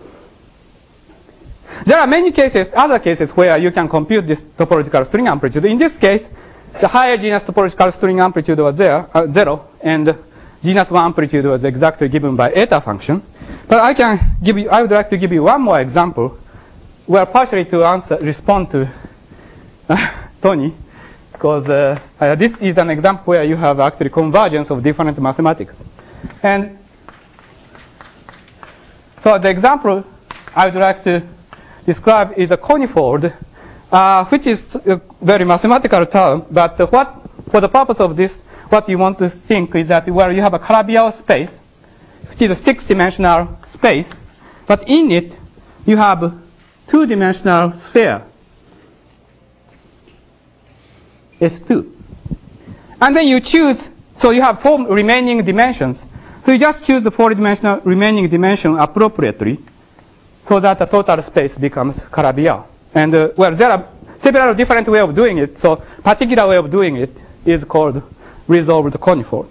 There are many cases, other cases, where you can compute this topological string amplitude. In this case, the higher genus topological string amplitude was there, uh, zero, and genus one amplitude was exactly given by eta function. But I can give you, I would like to give you one more example, where partially to answer, respond to uh, Tony, because uh, uh, this is an example where you have actually convergence of different mathematics. And so the example I would like to describe is a conifold, uh, which is a very mathematical term, but uh, what, for the purpose of this, what you want to think is that where you have a Calabi-Yau space, which is a six-dimensional space, but in it you have two-dimensional sphere, S two. And then you choose, so you have four remaining dimensions. So you just choose the four-dimensional remaining dimension appropriately so that the total space becomes Calabi-Yau. And uh, well, there are several different ways of doing it. So particular way of doing it is called resolved conifold.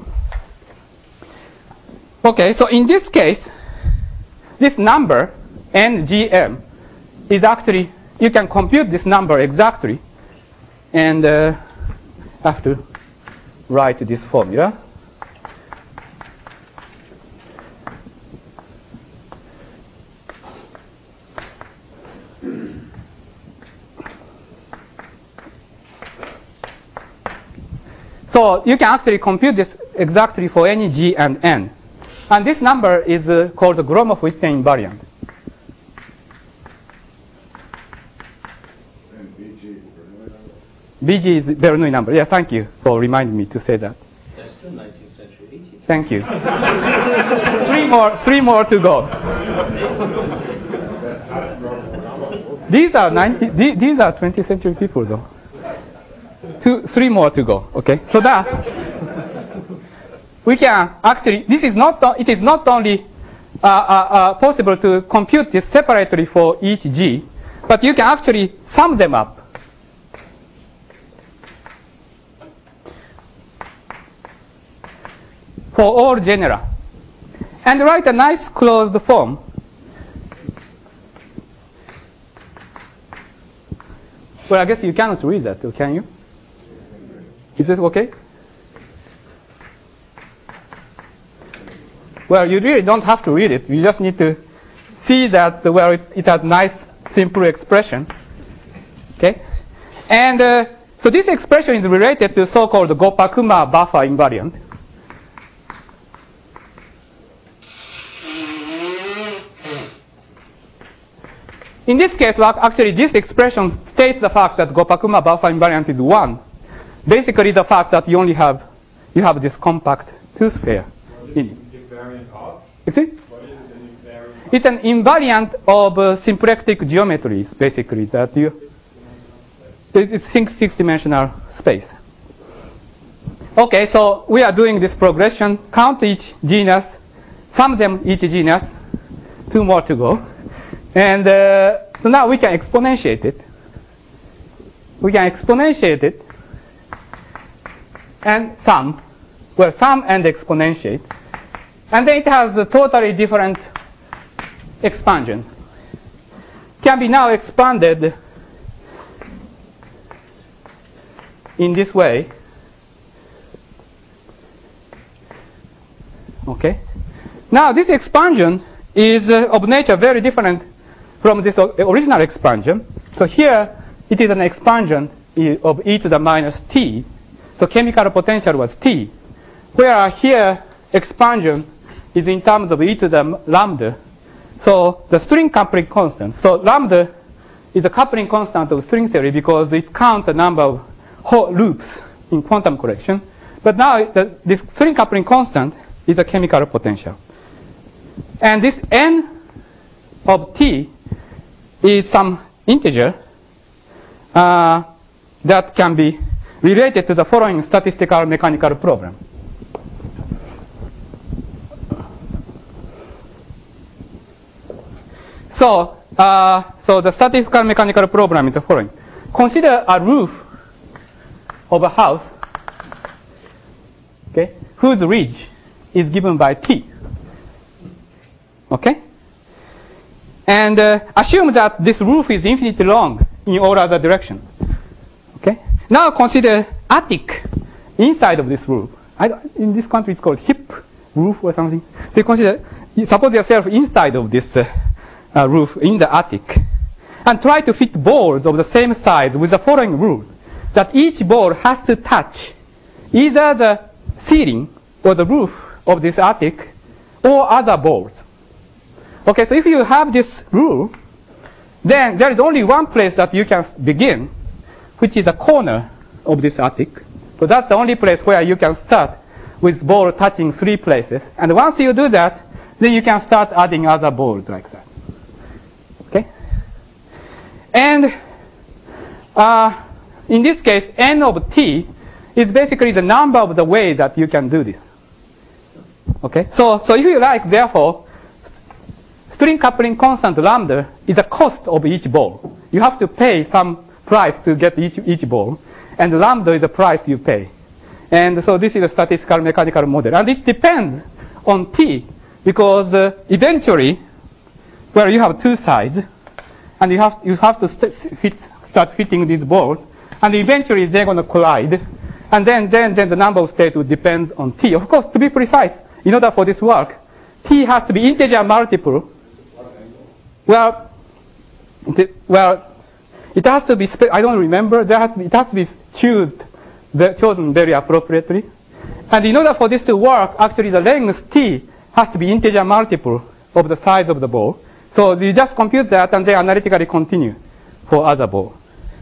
Okay, so in this case, this number, N G M, is actually, you can compute this number exactly. And uh, I have to write this formula. So you can actually compute this exactly for any G and N. And this number is uh, called the Gromov-Witten invariant. And B G is the Bernoulli number? B G is Bernoulli number. Yeah, thank you for reminding me to say that. That's still nineteenth century, eighteenth. Thank you. three more, three more to go. These are ninety, these are twentieth century people, though. Two, three more to go. Okay, so that we can actually. This is not. It is not only uh, uh, uh, possible to compute this separately for each G, but you can actually sum them up. For all genera, and write a nice closed form. Well, I guess you cannot read that, can you? Is this okay? Well, you really don't have to read it. You just need to see that where it, it has nice, simple expression. Okay? And uh, so this expression is related to so-called Gopakuma buffer invariant. In this case, well, actually, this expression states the fact that Gopakuma buffer invariant is one. Basically, the fact that you only have you have this compact two sphere. What is an invariant of? You see? What is an invariant of? It's an invariant of uh, symplectic geometries, basically, that you. It's six, six-dimensional space. Okay, so we are doing this progression. Count each genus, sum them each genus. Two more to go. And uh, so now we can exponentiate it. We can exponentiate it and sum. Well, sum and exponentiate. And then it has a totally different expansion. Can be now expanded in this way. Okay. Now this expansion is uh, of nature very different from this original expansion. So here it is an expansion of e to the minus t. So chemical potential was t. Where here expansion is in terms of e to the lambda. So the string coupling constant. So lambda is a coupling constant of string theory because it counts the number of whole loops in quantum collection. But now the, this string coupling constant is a chemical potential. And this n of t is some integer uh, that can be related to the following statistical mechanical problem. So, uh, so the statistical mechanical problem is the following. Consider a roof of a house, okay, whose ridge is given by T. Okay? And uh, assume that this roof is infinitely long in all other directions. Okay? Now consider attic inside of this roof. I, in this country it's called hip roof or something. So you consider, you suppose yourself inside of this uh, uh, roof in the attic. And try to fit balls of the same size with the following rule. That each ball has to touch either the ceiling or the roof of this attic or other balls. Okay, so if you have this rule, then there is only one place that you can begin, which is a corner of this attic. So that's the only place where you can start with ball touching three places. And once you do that, then you can start adding other balls like that. Okay? And uh, in this case, n of t is basically the number of the ways that you can do this. Okay? So, so if you like, therefore, string coupling constant lambda is the cost of each ball. You have to pay some price to get each, each ball, and lambda is the price you pay. And so this is a statistical mechanical model. And it depends on t, because uh, eventually, where you have two sides, and you have, you have to st fit, start fitting these balls, and eventually they're going to collide, and then, then, then the number of states will depend on t. Of course, to be precise, in order for this to work, t has to be integer multiple. Well, it, well, it has to be, I don't remember, there has to be, it has to be choose, the, chosen very appropriately. And in order for this to work, actually the length t has to be integer multiple of the size of the ball. So you just compute that and then analytically continue for other ball.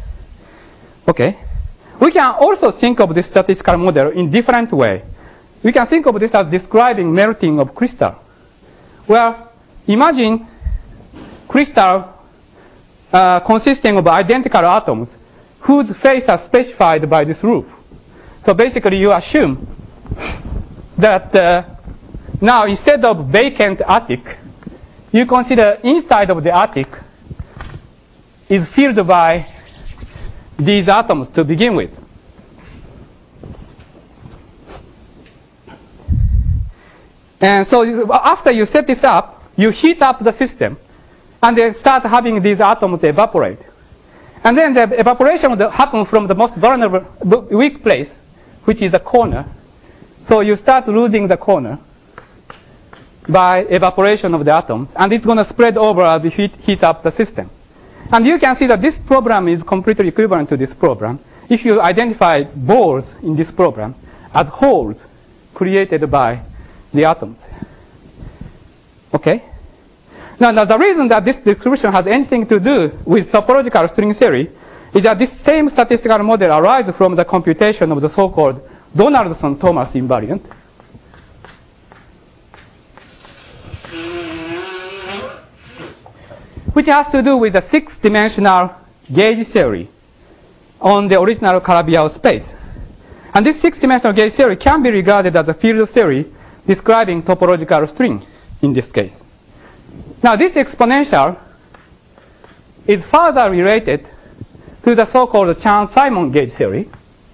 Okay. We can also think of this statistical model in different way. We can think of this as describing melting of crystal. Well, imagine crystal uh, consisting of identical atoms whose faces are specified by this roof. So basically you assume that uh, now instead of vacant attic, you consider inside of the attic is filled by these atoms to begin with. And so you, after you set this up, you heat up the system, and then start having these atoms evaporate. And then the evaporation will happen from the most vulnerable, weak place, which is the corner. So you start losing the corner by evaporation of the atoms, and it's going to spread over as you heat, heat up the system. And you can see that this program is completely equivalent to this program if you identify balls in this program as holes created by the atoms. Okay? Now, now, the reason that this description has anything to do with topological string theory is that this same statistical model arises from the computation of the so-called Donaldson-Thomas invariant. Which has to do with the six-dimensional gauge theory on the original Calabi-Yau space. And this six-dimensional gauge theory can be regarded as a field theory describing topological string in this case. Now, this exponential is further related to the so-called Chern-Simons gauge theory.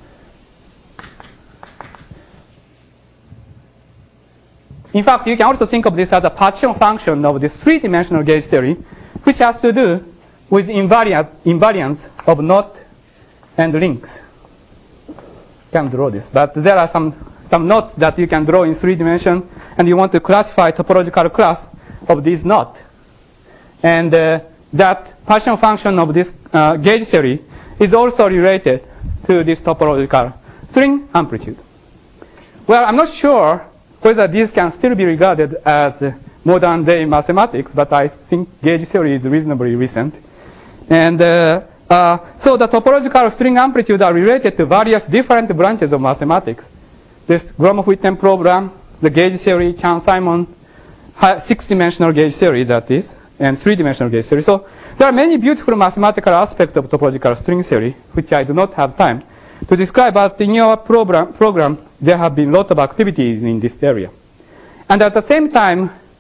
In fact, you can also think of this as a partial function of this three-dimensional gauge theory, which has to do with invariant, invariance of knot and links. You can draw this, but there are some, some knots that you can draw in three dimensions, and you want to classify topological class of these knots. And uh, that partial function of this uh, gauge theory is also related to this topological string amplitude. Well, I'm not sure whether these can still be regarded as uh, modern day mathematics, but I think gauge theory is reasonably recent. And uh, uh, so the topological string amplitude are related to various different branches of mathematics. This Gromov-Witten program, the gauge theory, Chern-Simons, six-dimensional gauge theory, that is, and three-dimensional gauge theory. So there are many beautiful mathematical aspects of topological string theory, which I do not have time to describe, but in your program, program there have been a lot of activities in this area. And at the same time,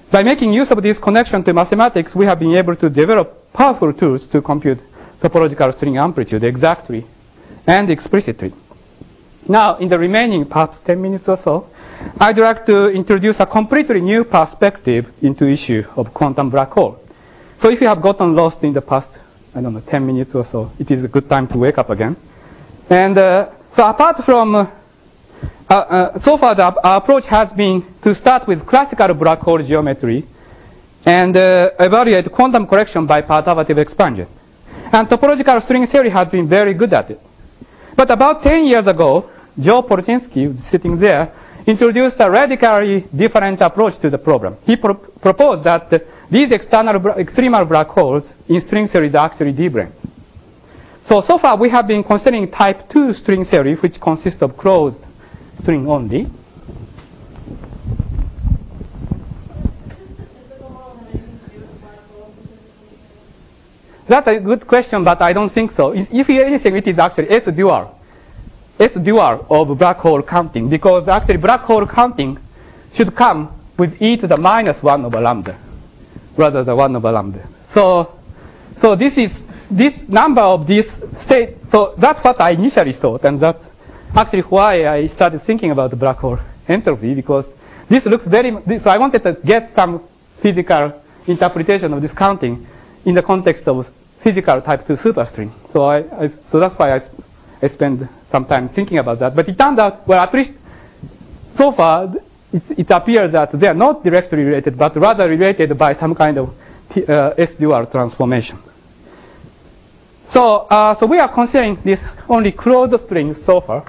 by making use of this connection to mathematics, we have been able to develop powerful tools to compute topological string amplitude exactly and explicitly. Now, in the remaining perhaps ten minutes or so, I'd like to introduce a completely new perspective into issue of quantum black hole. So if you have gotten lost in the past, I don't know, ten minutes or so, it is a good time to wake up again. And uh, so apart from, uh, uh, so far the, our approach has been to start with classical black hole geometry and uh, evaluate quantum correction by perturbative expansion. And topological string theory has been very good at it. But about ten years ago, Joe Polchinski, who's sitting there, introduced a radically different approach to the problem. He pro proposed that uh, these external extremal black holes in string theory are actually d-brane. So, so far we have been considering type two string theory, which consists of closed string only. That's a good question, but I don't think so. If anything, it is actually S-dual. S-dual of black hole counting, because actually black hole counting should come with e to the minus one over lambda, rather than one over lambda. So, so this is this number of this state. So that's what I initially thought, and that's actually why I started thinking about the black hole entropy, because this looks very. This, so I wanted to get some physical interpretation of this counting in the context of physical type two superstring. So I, I so that's why I, I spent some time thinking about that. But it turned out, well, at least so far, it, it appears that they are not directly related, but rather related by some kind of uh, S-dual transformation. So, uh, so we are considering this only closed strings so far.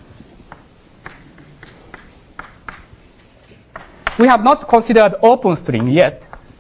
We have not considered open string yet.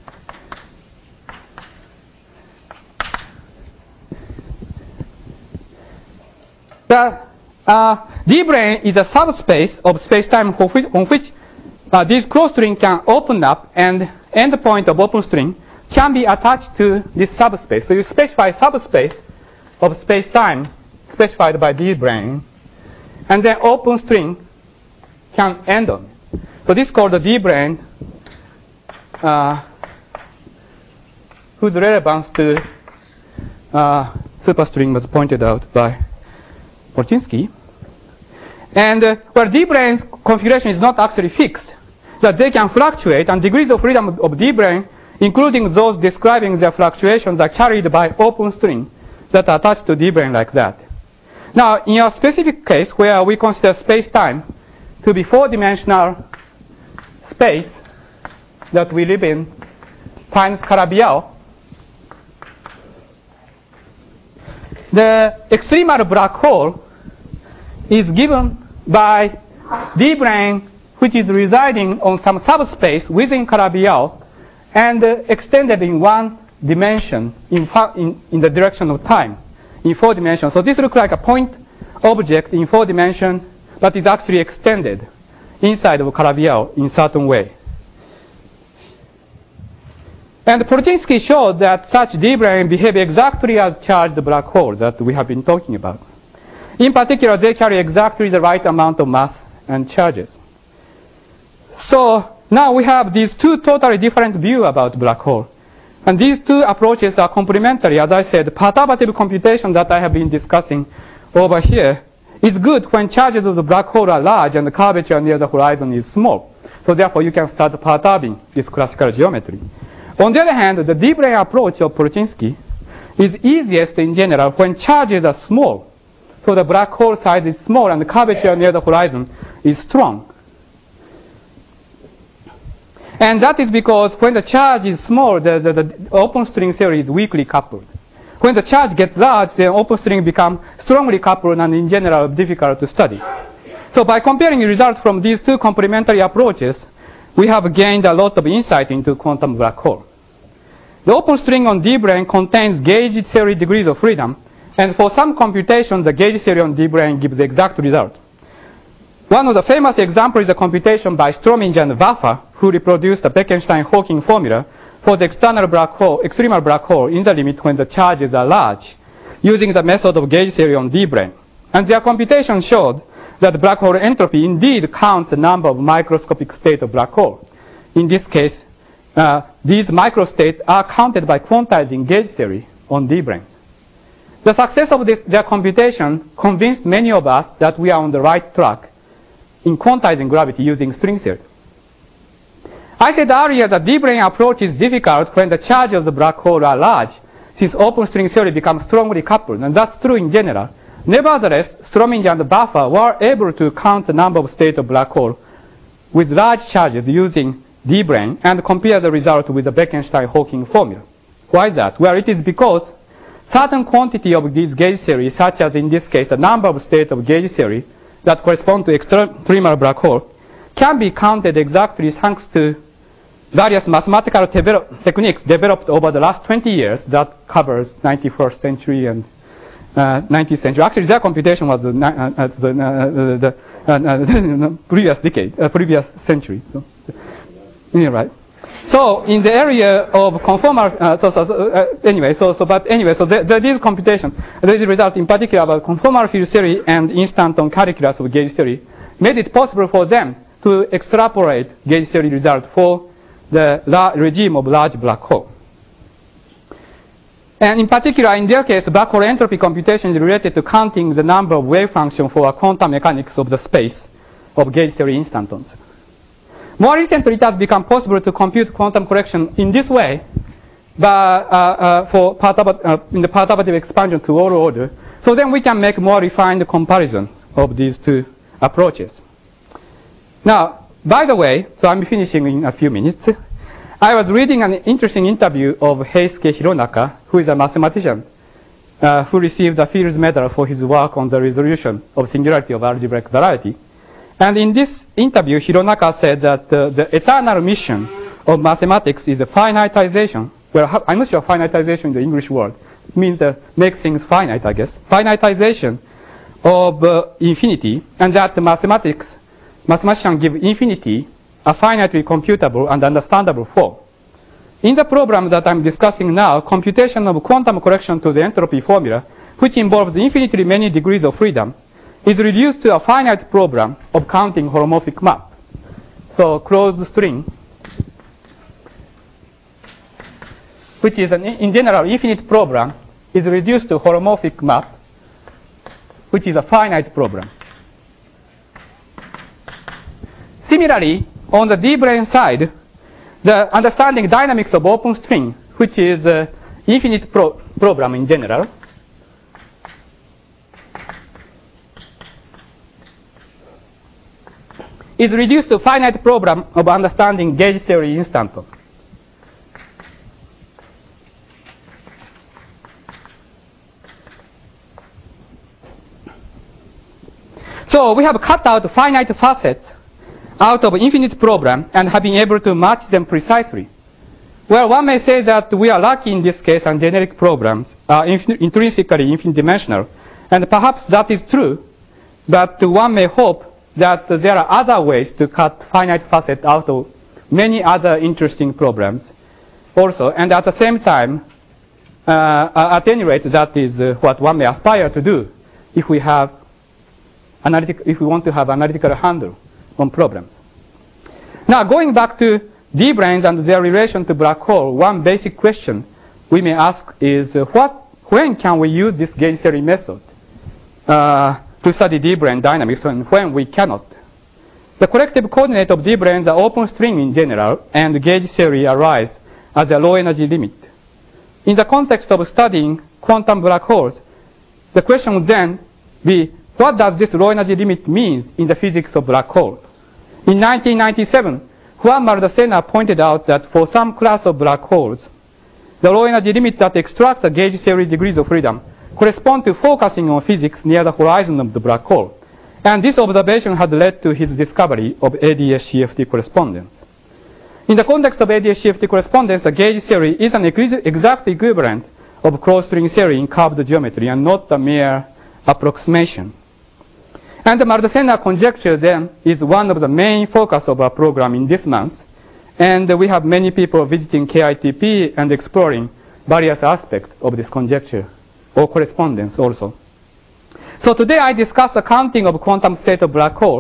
The uh, d-brane is a subspace of spacetime on which uh, these closed string can open up, and endpoint of open string can be attached to this subspace. So you specify subspace of spacetime specified by d-brane, and then open string can end on it. So this is called the d-brane, uh, whose relevance to uh, superstring was pointed out by Polchinski. And uh, where d-brane's configuration is not actually fixed, that they can fluctuate, and degrees of freedom of, of d-brane, including those describing their fluctuations, are carried by open string that are attached to d-brane like that. Now, in a specific case where we consider space-time to be four-dimensional space that we live in times Calabi-Yau, the extremal black hole is given by d-brane, which is residing on some subspace within Calabi-Yau and uh, extended in one dimension in, in, in the direction of time, in four dimensions. So this looks like a point object in four dimensions, but is actually extended inside of Calabi-Yau in certain way. And Polchinski showed that such d-brane behave exactly as charged black holes that we have been talking about. In particular, they carry exactly the right amount of mass and charges. So now we have these two totally different views about black hole. And these two approaches are complementary. As I said, perturbative computation that I have been discussing over here is good when charges of the black hole are large and the curvature near the horizon is small. So therefore, you can start perturbing this classical geometry. On the other hand, the d-brane approach of Polchinski is easiest in general when charges are small. So the black hole size is small and the curvature near the horizon is strong. And that is because when the charge is small, the, the, the open string theory is weakly coupled. When the charge gets large, then open string becomes strongly coupled and in general difficult to study. So by comparing results from these two complementary approaches, we have gained a lot of insight into quantum black hole. The open string on d-brane contains gauge theory degrees of freedom, and for some computations, the gauge theory on d-brane gives the exact result. One of the famous examples is a computation by Strominger and Waffer, who reproduced the Bekenstein-Hawking formula for the external black hole, extremal black hole in the limit when the charges are large, using the method of gauge theory on d-brane. And their computation showed that black hole entropy indeed counts the number of microscopic states of black hole. In this case, uh, these microstates are counted by quantizing gauge theory on D-brane. The success of this, their computation convinced many of us that we are on the right track in quantizing gravity using string theory. I said earlier that D-brane approach is difficult when the charges of the black hole are large, since open string theory becomes strongly coupled, and that's true in general. Nevertheless, Strominger and Buffer were able to count the number of states of black hole with large charges using D-brane and compare the result with the Bekenstein-Hawking formula. Why is that? Well, it is because certain quantity of these gauge theory, such as in this case, the number of states of gauge theory that correspond to extraterrestrial black hole, can be counted exactly thanks to various mathematical develop, techniques developed over the last twenty years that covers ninety-first century and uh, nineteenth century. Actually, their computation was uh, uh, the, uh, the uh, uh, previous decade, uh, previous century. So, yeah, right. So, in the area of conformal, uh, so, so, so uh, anyway, so, so, but anyway, so the, the, these computations, these result in particular about conformal field theory and instanton calculus of gauge theory, made it possible for them to extrapolate gauge theory result for the la- regime of large black hole. And in particular, in their case, black hole entropy computation is related to counting the number of wave functions for quantum mechanics of the space of gauge theory instantons. More recently, it has become possible to compute quantum correction in this way, but uh, uh, for perturb- uh, in the perturbative expansion to all order. So then we can make more refined comparison of these two approaches. Now, by the way, so I'm finishing in a few minutes. I was reading an interesting interview of Heisuke Hironaka, who is a mathematician, uh, who received the Fields Medal for his work on the resolution of singularity of algebraic variety. And in this interview, Hironaka said that uh, the eternal mission of mathematics is a finitization. Well, I'm not sure finitization in the English word. It means uh, make things finite, I guess. Finitization of uh, infinity, and that mathematics mathematicians give infinity a finitely computable and understandable form. In the program that I'm discussing now, computation of quantum correction to the entropy formula, which involves infinitely many degrees of freedom, is reduced to a finite program of counting holomorphic map. So closed string, which is an, in general infinite program, is reduced to holomorphic map, which is a finite program. Similarly, on the D-brane side, the understanding dynamics of open string, which is an infinite pro program in general, is reduced to finite program of understanding gauge theory instanton. So we have cut out finite facets out of infinite program and have been able to match them precisely. Well, one may say that we are lucky in this case and generic programs are infin intrinsically infinite dimensional, and perhaps that is true, but one may hope that there are other ways to cut finite facets out of many other interesting programs also, and at the same time, uh, at any rate, that is uh, what one may aspire to do if we have analytic, if we want to have analytical handle on problems. Now, going back to D-branes and their relation to black hole, one basic question we may ask is uh, what, when can we use this gauge theory method uh, to study D-brane dynamics and when we cannot? The corrective coordinate of D-branes are open string in general, and gauge theory arise as a low energy limit. In the context of studying quantum black holes, the question would then be, what does this low energy limit mean in the physics of black hole? In nineteen ninety-seven, Juan Maldacena pointed out that for some class of black holes, the low energy limits that extract the gauge theory degrees of freedom correspond to focusing on physics near the horizon of the black hole. And this observation had led to his discovery of A D S C F T correspondence. In the context of A D S C F T correspondence, the gauge theory is an ex exact equivalent of closed string theory in curved geometry and not a mere approximation. And the Maldacena conjecture then is one of the main focus of our program in this month. And we have many people visiting K I T P and exploring various aspects of this conjecture or correspondence also. So today I discuss the counting of quantum state of black hole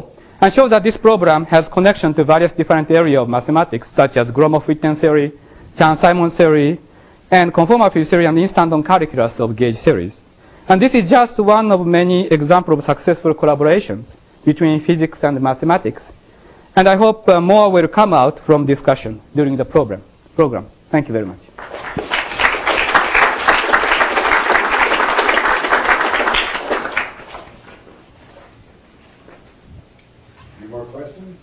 and shows that this program has connection to various different areas of mathematics, such as Gromov-Witten theory, Chern-Simons theory, and conformal theory and instant-on calculus of gauge series. And this is just one of many examples of successful collaborations between physics and mathematics. And I hope uh, more will come out from discussion during the program. program. Thank you very much. Any more questions?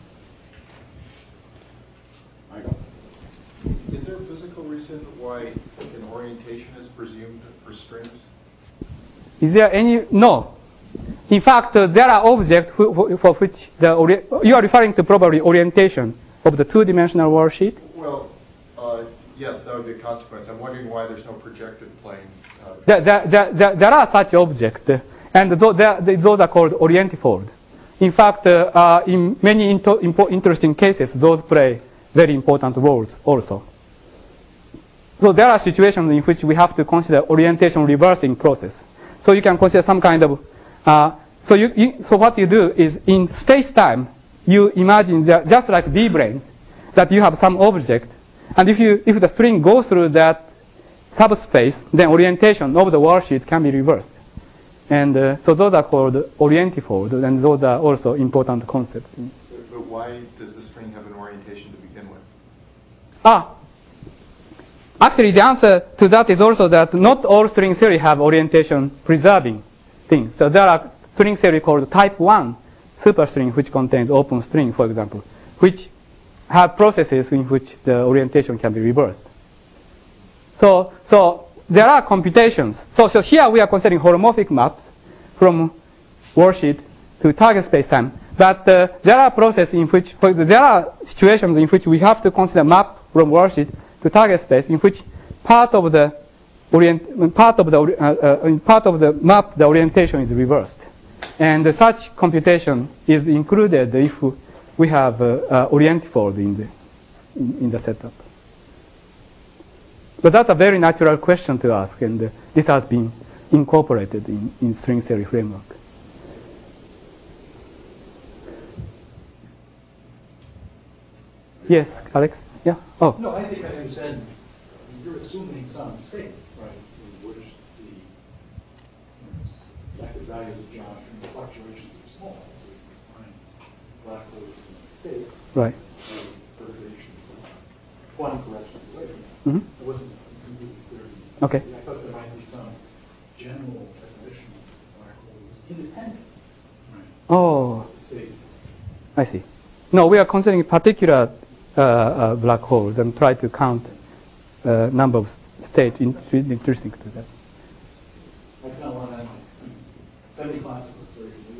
Michael? Is there a physical reason why an orientation is presumed for strings? Is there any? No. In fact, uh, there are objects who, who, for which the ori you are referring to probably orientation of the two-dimensional worldsheet. Well, uh, yes, that would be a consequence. I'm wondering why there's no projected plane. Uh, There, there, there, there, there are such objects, and those, those are called orientifold. In fact, uh, uh, in many into, impo interesting cases, those play very important roles also. So there are situations in which we have to consider orientation reversing process. So you can consider some kind of, uh, so, you, you, so what you do is in space-time, you imagine that just like B-branes, that you have some object, and if, you, if the string goes through that subspace, then orientation of the worldsheet can be reversed. And uh, so those are called orientifold, and those are also important concepts. But, but why does the string have an orientation to begin with? Ah, actually the answer to that is also that not all string theory have orientation preserving things. So there are string theory called type one superstring, which contains open string, for example, which have processes in which the orientation can be reversed. So, so there are computations. So, so here we are considering holomorphic maps from worldsheet to target spacetime. But uh, there are processes in which, for example, there are situations in which we have to consider map from worldsheet to target space, in which part of the orient, part of the uh, uh, in part of the map the orientation is reversed, and uh, such computation is included if we have uh, uh, orientifold in the in, in the setup. But that's a very natural question to ask, and uh, this has been incorporated in, in string theory framework. Yes, Alex? Yeah? Oh. No, I think I understand. You're assuming some state, right, in which the you know, expected values of geometry and the fluctuations are small. So you find black holes in the state. Right. Perturbation, quantum corrections away from that. Mm-hmm. It wasn't completely clear to me. Okay. I thought there might be some general definition of black holes independent. Right. Oh. Of the stages. I see. No, we are considering particular uh, uh, black holes and try to count uh, number of states in, interesting to that. I kind of want to semi-classical sort of.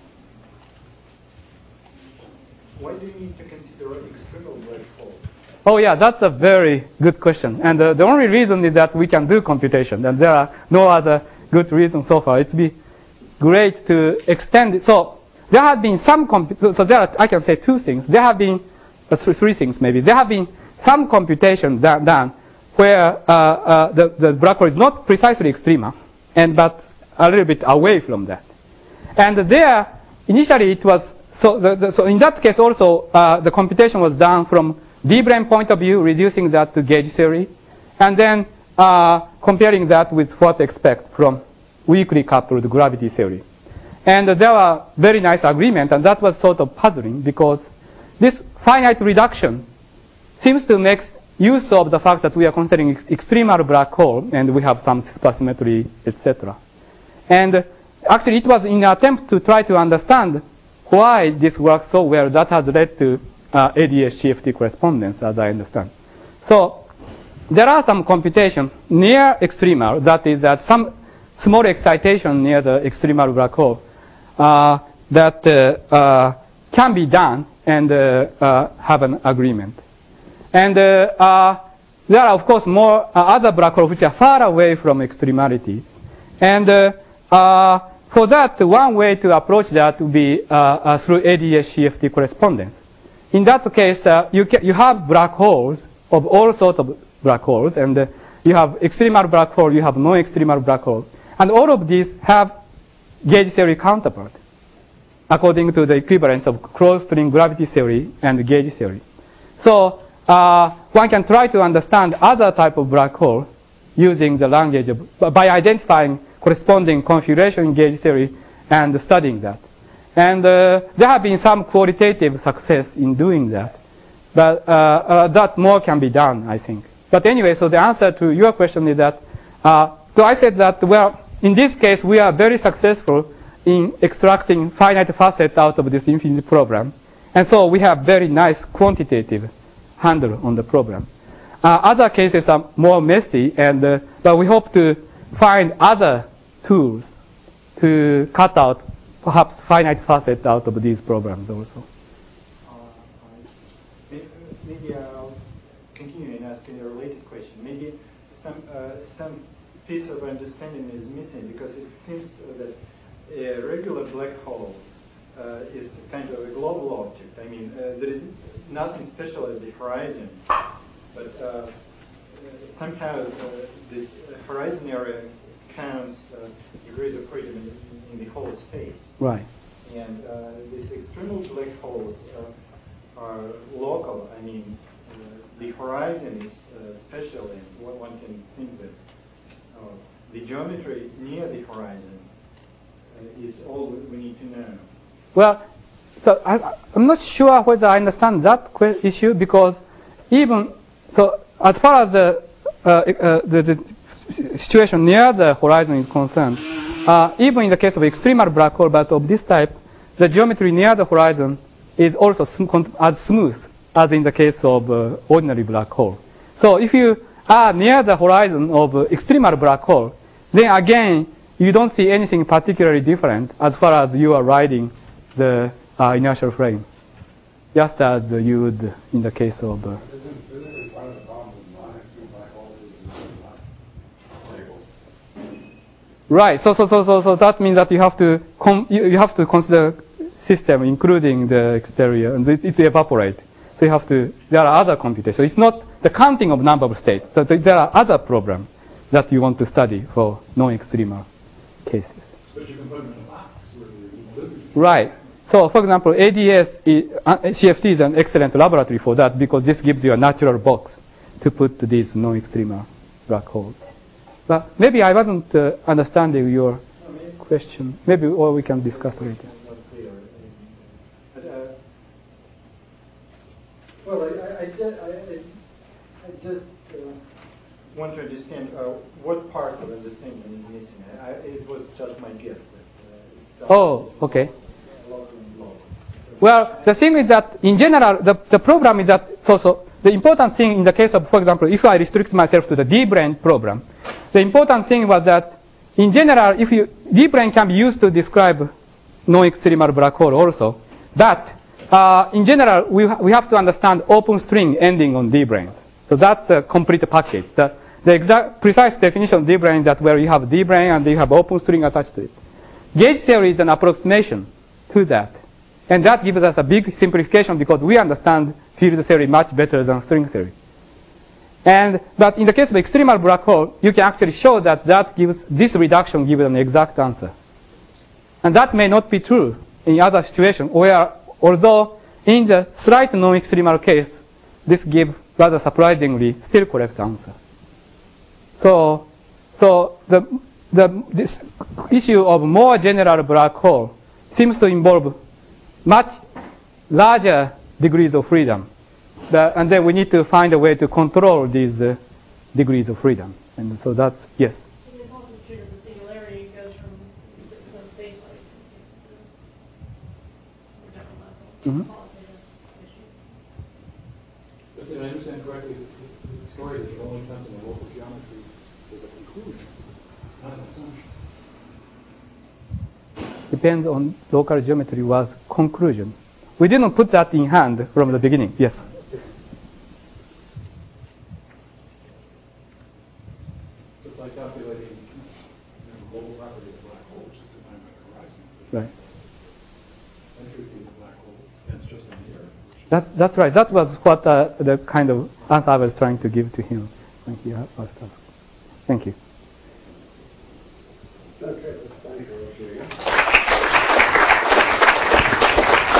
Why do you need to consider external black holes? Oh yeah, that's a very good question. And uh, the only reason is that we can do computation, and there are no other good reasons so far. It'd be great to extend it. So there have been some, compu so there are, I can say two things. There have been, uh, th three things maybe. There have been some computations that done where uh, uh, the, the black hole is not precisely extrema, and but a little bit away from that. And there, initially it was, so, the, the, so in that case also, uh, the computation was done from B-brane point of view, reducing that to gauge theory, and then uh, comparing that with what to expect from weakly coupled gravity theory. And uh, there were very nice agreement, and that was sort of puzzling because this finite reduction seems to make use of the fact that we are considering ex extremal black hole, and we have some supersymmetry, et cetera. And uh, actually, it was in an attempt to try to understand why this works so well that has led to uh, A D S C F T correspondence, as I understand. So there are some computation near extremal, that is that some small excitation near the extremal black hole uh, that uh, uh, can be done and uh, uh, have an agreement. And uh, uh, there are, of course, more uh, other black holes which are far away from extremality. And uh, uh, for that, one way to approach that would be uh, uh, through A D S C F T correspondence. In that case, uh, you, can, you have black holes of all sorts of black holes, and uh, you have extremal black hole, you have non-extremal black hole, and all of these have gauge theory counterpart. according to the equivalence of closed string gravity theory and gauge theory. So uh, one can try to understand other type of black hole using the language of, by identifying corresponding configuration in gauge theory and studying that. And uh, there have been some qualitative success in doing that. But uh, uh, that more can be done, I think. But anyway, so the answer to your question is that, uh, so I said that, well, in this case, we are very successful in extracting finite facet out of this infinite program. And so we have very nice quantitative handle on the program. Uh, other cases are more messy, and uh, but we hope to find other tools to cut out perhaps finite facet out of these programs also. Uh, maybe I'll continue and ask a related question. Maybe some uh, some piece of understanding is missing, because it seems that a regular black hole uh, is kind of a global object. I mean, uh, there is nothing special at the horizon, but uh, somehow uh, this horizon area counts uh, degrees of freedom in, in the whole space. Right. And uh, these external black holes uh, are local. I mean, uh, the horizon is uh, special, and what one can think that uh, the geometry near the horizon uh, is all we need to know. Well, so I, I'm not sure whether I understand that que- issue, because even so, as far as the, uh, uh, the, the situation near the horizon is concerned, uh, even in the case of extremal black hole, but of this type, the geometry near the horizon is also sm- as smooth as in the case of uh, ordinary black hole. So if you are near the horizon of uh, extremal black hole, then again you don't see anything particularly different as far as you are riding the uh, inertial frame, just as uh, you would in the case of. Uh, Isn't, isn't part of the problem with non-extreme black holes is they're not stable? Right. So so so so so that means that you have to com- you, you have to consider system including the exterior, and it, it evaporates. So you have to. There are other computations. It's not the counting of number of states. So there are other problems that you want to study for non-extremal cases. But you can put them in a box where they're living. Right. So, for example, A D S, is, uh, C F T is an excellent laboratory for that, because this gives you a natural box to put these non-extremal black holes. But maybe I wasn't uh, understanding your No, maybe, question. Maybe, or we can discuss later. not clear. But, uh, well, I, I, I, just, I, I just uh, want to understand uh, what part of understanding is missing. I, it was just my guess. That, uh, it's Oh, okay. local and local. Well, the thing is that, in general, the, the program is that, so, so the important thing in the case of, for example, if I restrict myself to the D-brain program, the important thing was that, in general, if you, D-brain can be used to describe non-extremal black hole also, but uh, in general, we, ha- we have to understand open string ending on D-brain. So that's a complete package. The, the exact precise definition of D-brain is that where you have D-brain and you have open string attached to it. Gauge theory is an approximation to that. And that gives us a big simplification, because we understand field theory much better than string theory. And, but in the case of extremal black hole, you can actually show that that gives, this reduction gives an exact answer. And that may not be true in other situations where, although in the slight non-extremal case, this gives rather surprisingly still correct answer. So, so the, the, this issue of more general black hole seems to involve much larger degrees of freedom. The, and then we need to find a way to control these uh, degrees of freedom. And so that's, yes. And it's also true that the singularity goes from those states like the general level. Mm-hmm. But did I understand correctly the, the story that it only depends on the local geometry for the conclusion, not an assumption? Depends on local geometry was conclusion. We didn't put that in hand from the beginning. Yes. So it's like calculating you know, global property of the black hole, which is defined by the horizon. Right. Entropy of the black hole, and it's just in the air. That, that's right. That was what uh, the kind of answer I was trying to give to him when he asked us. Thank you.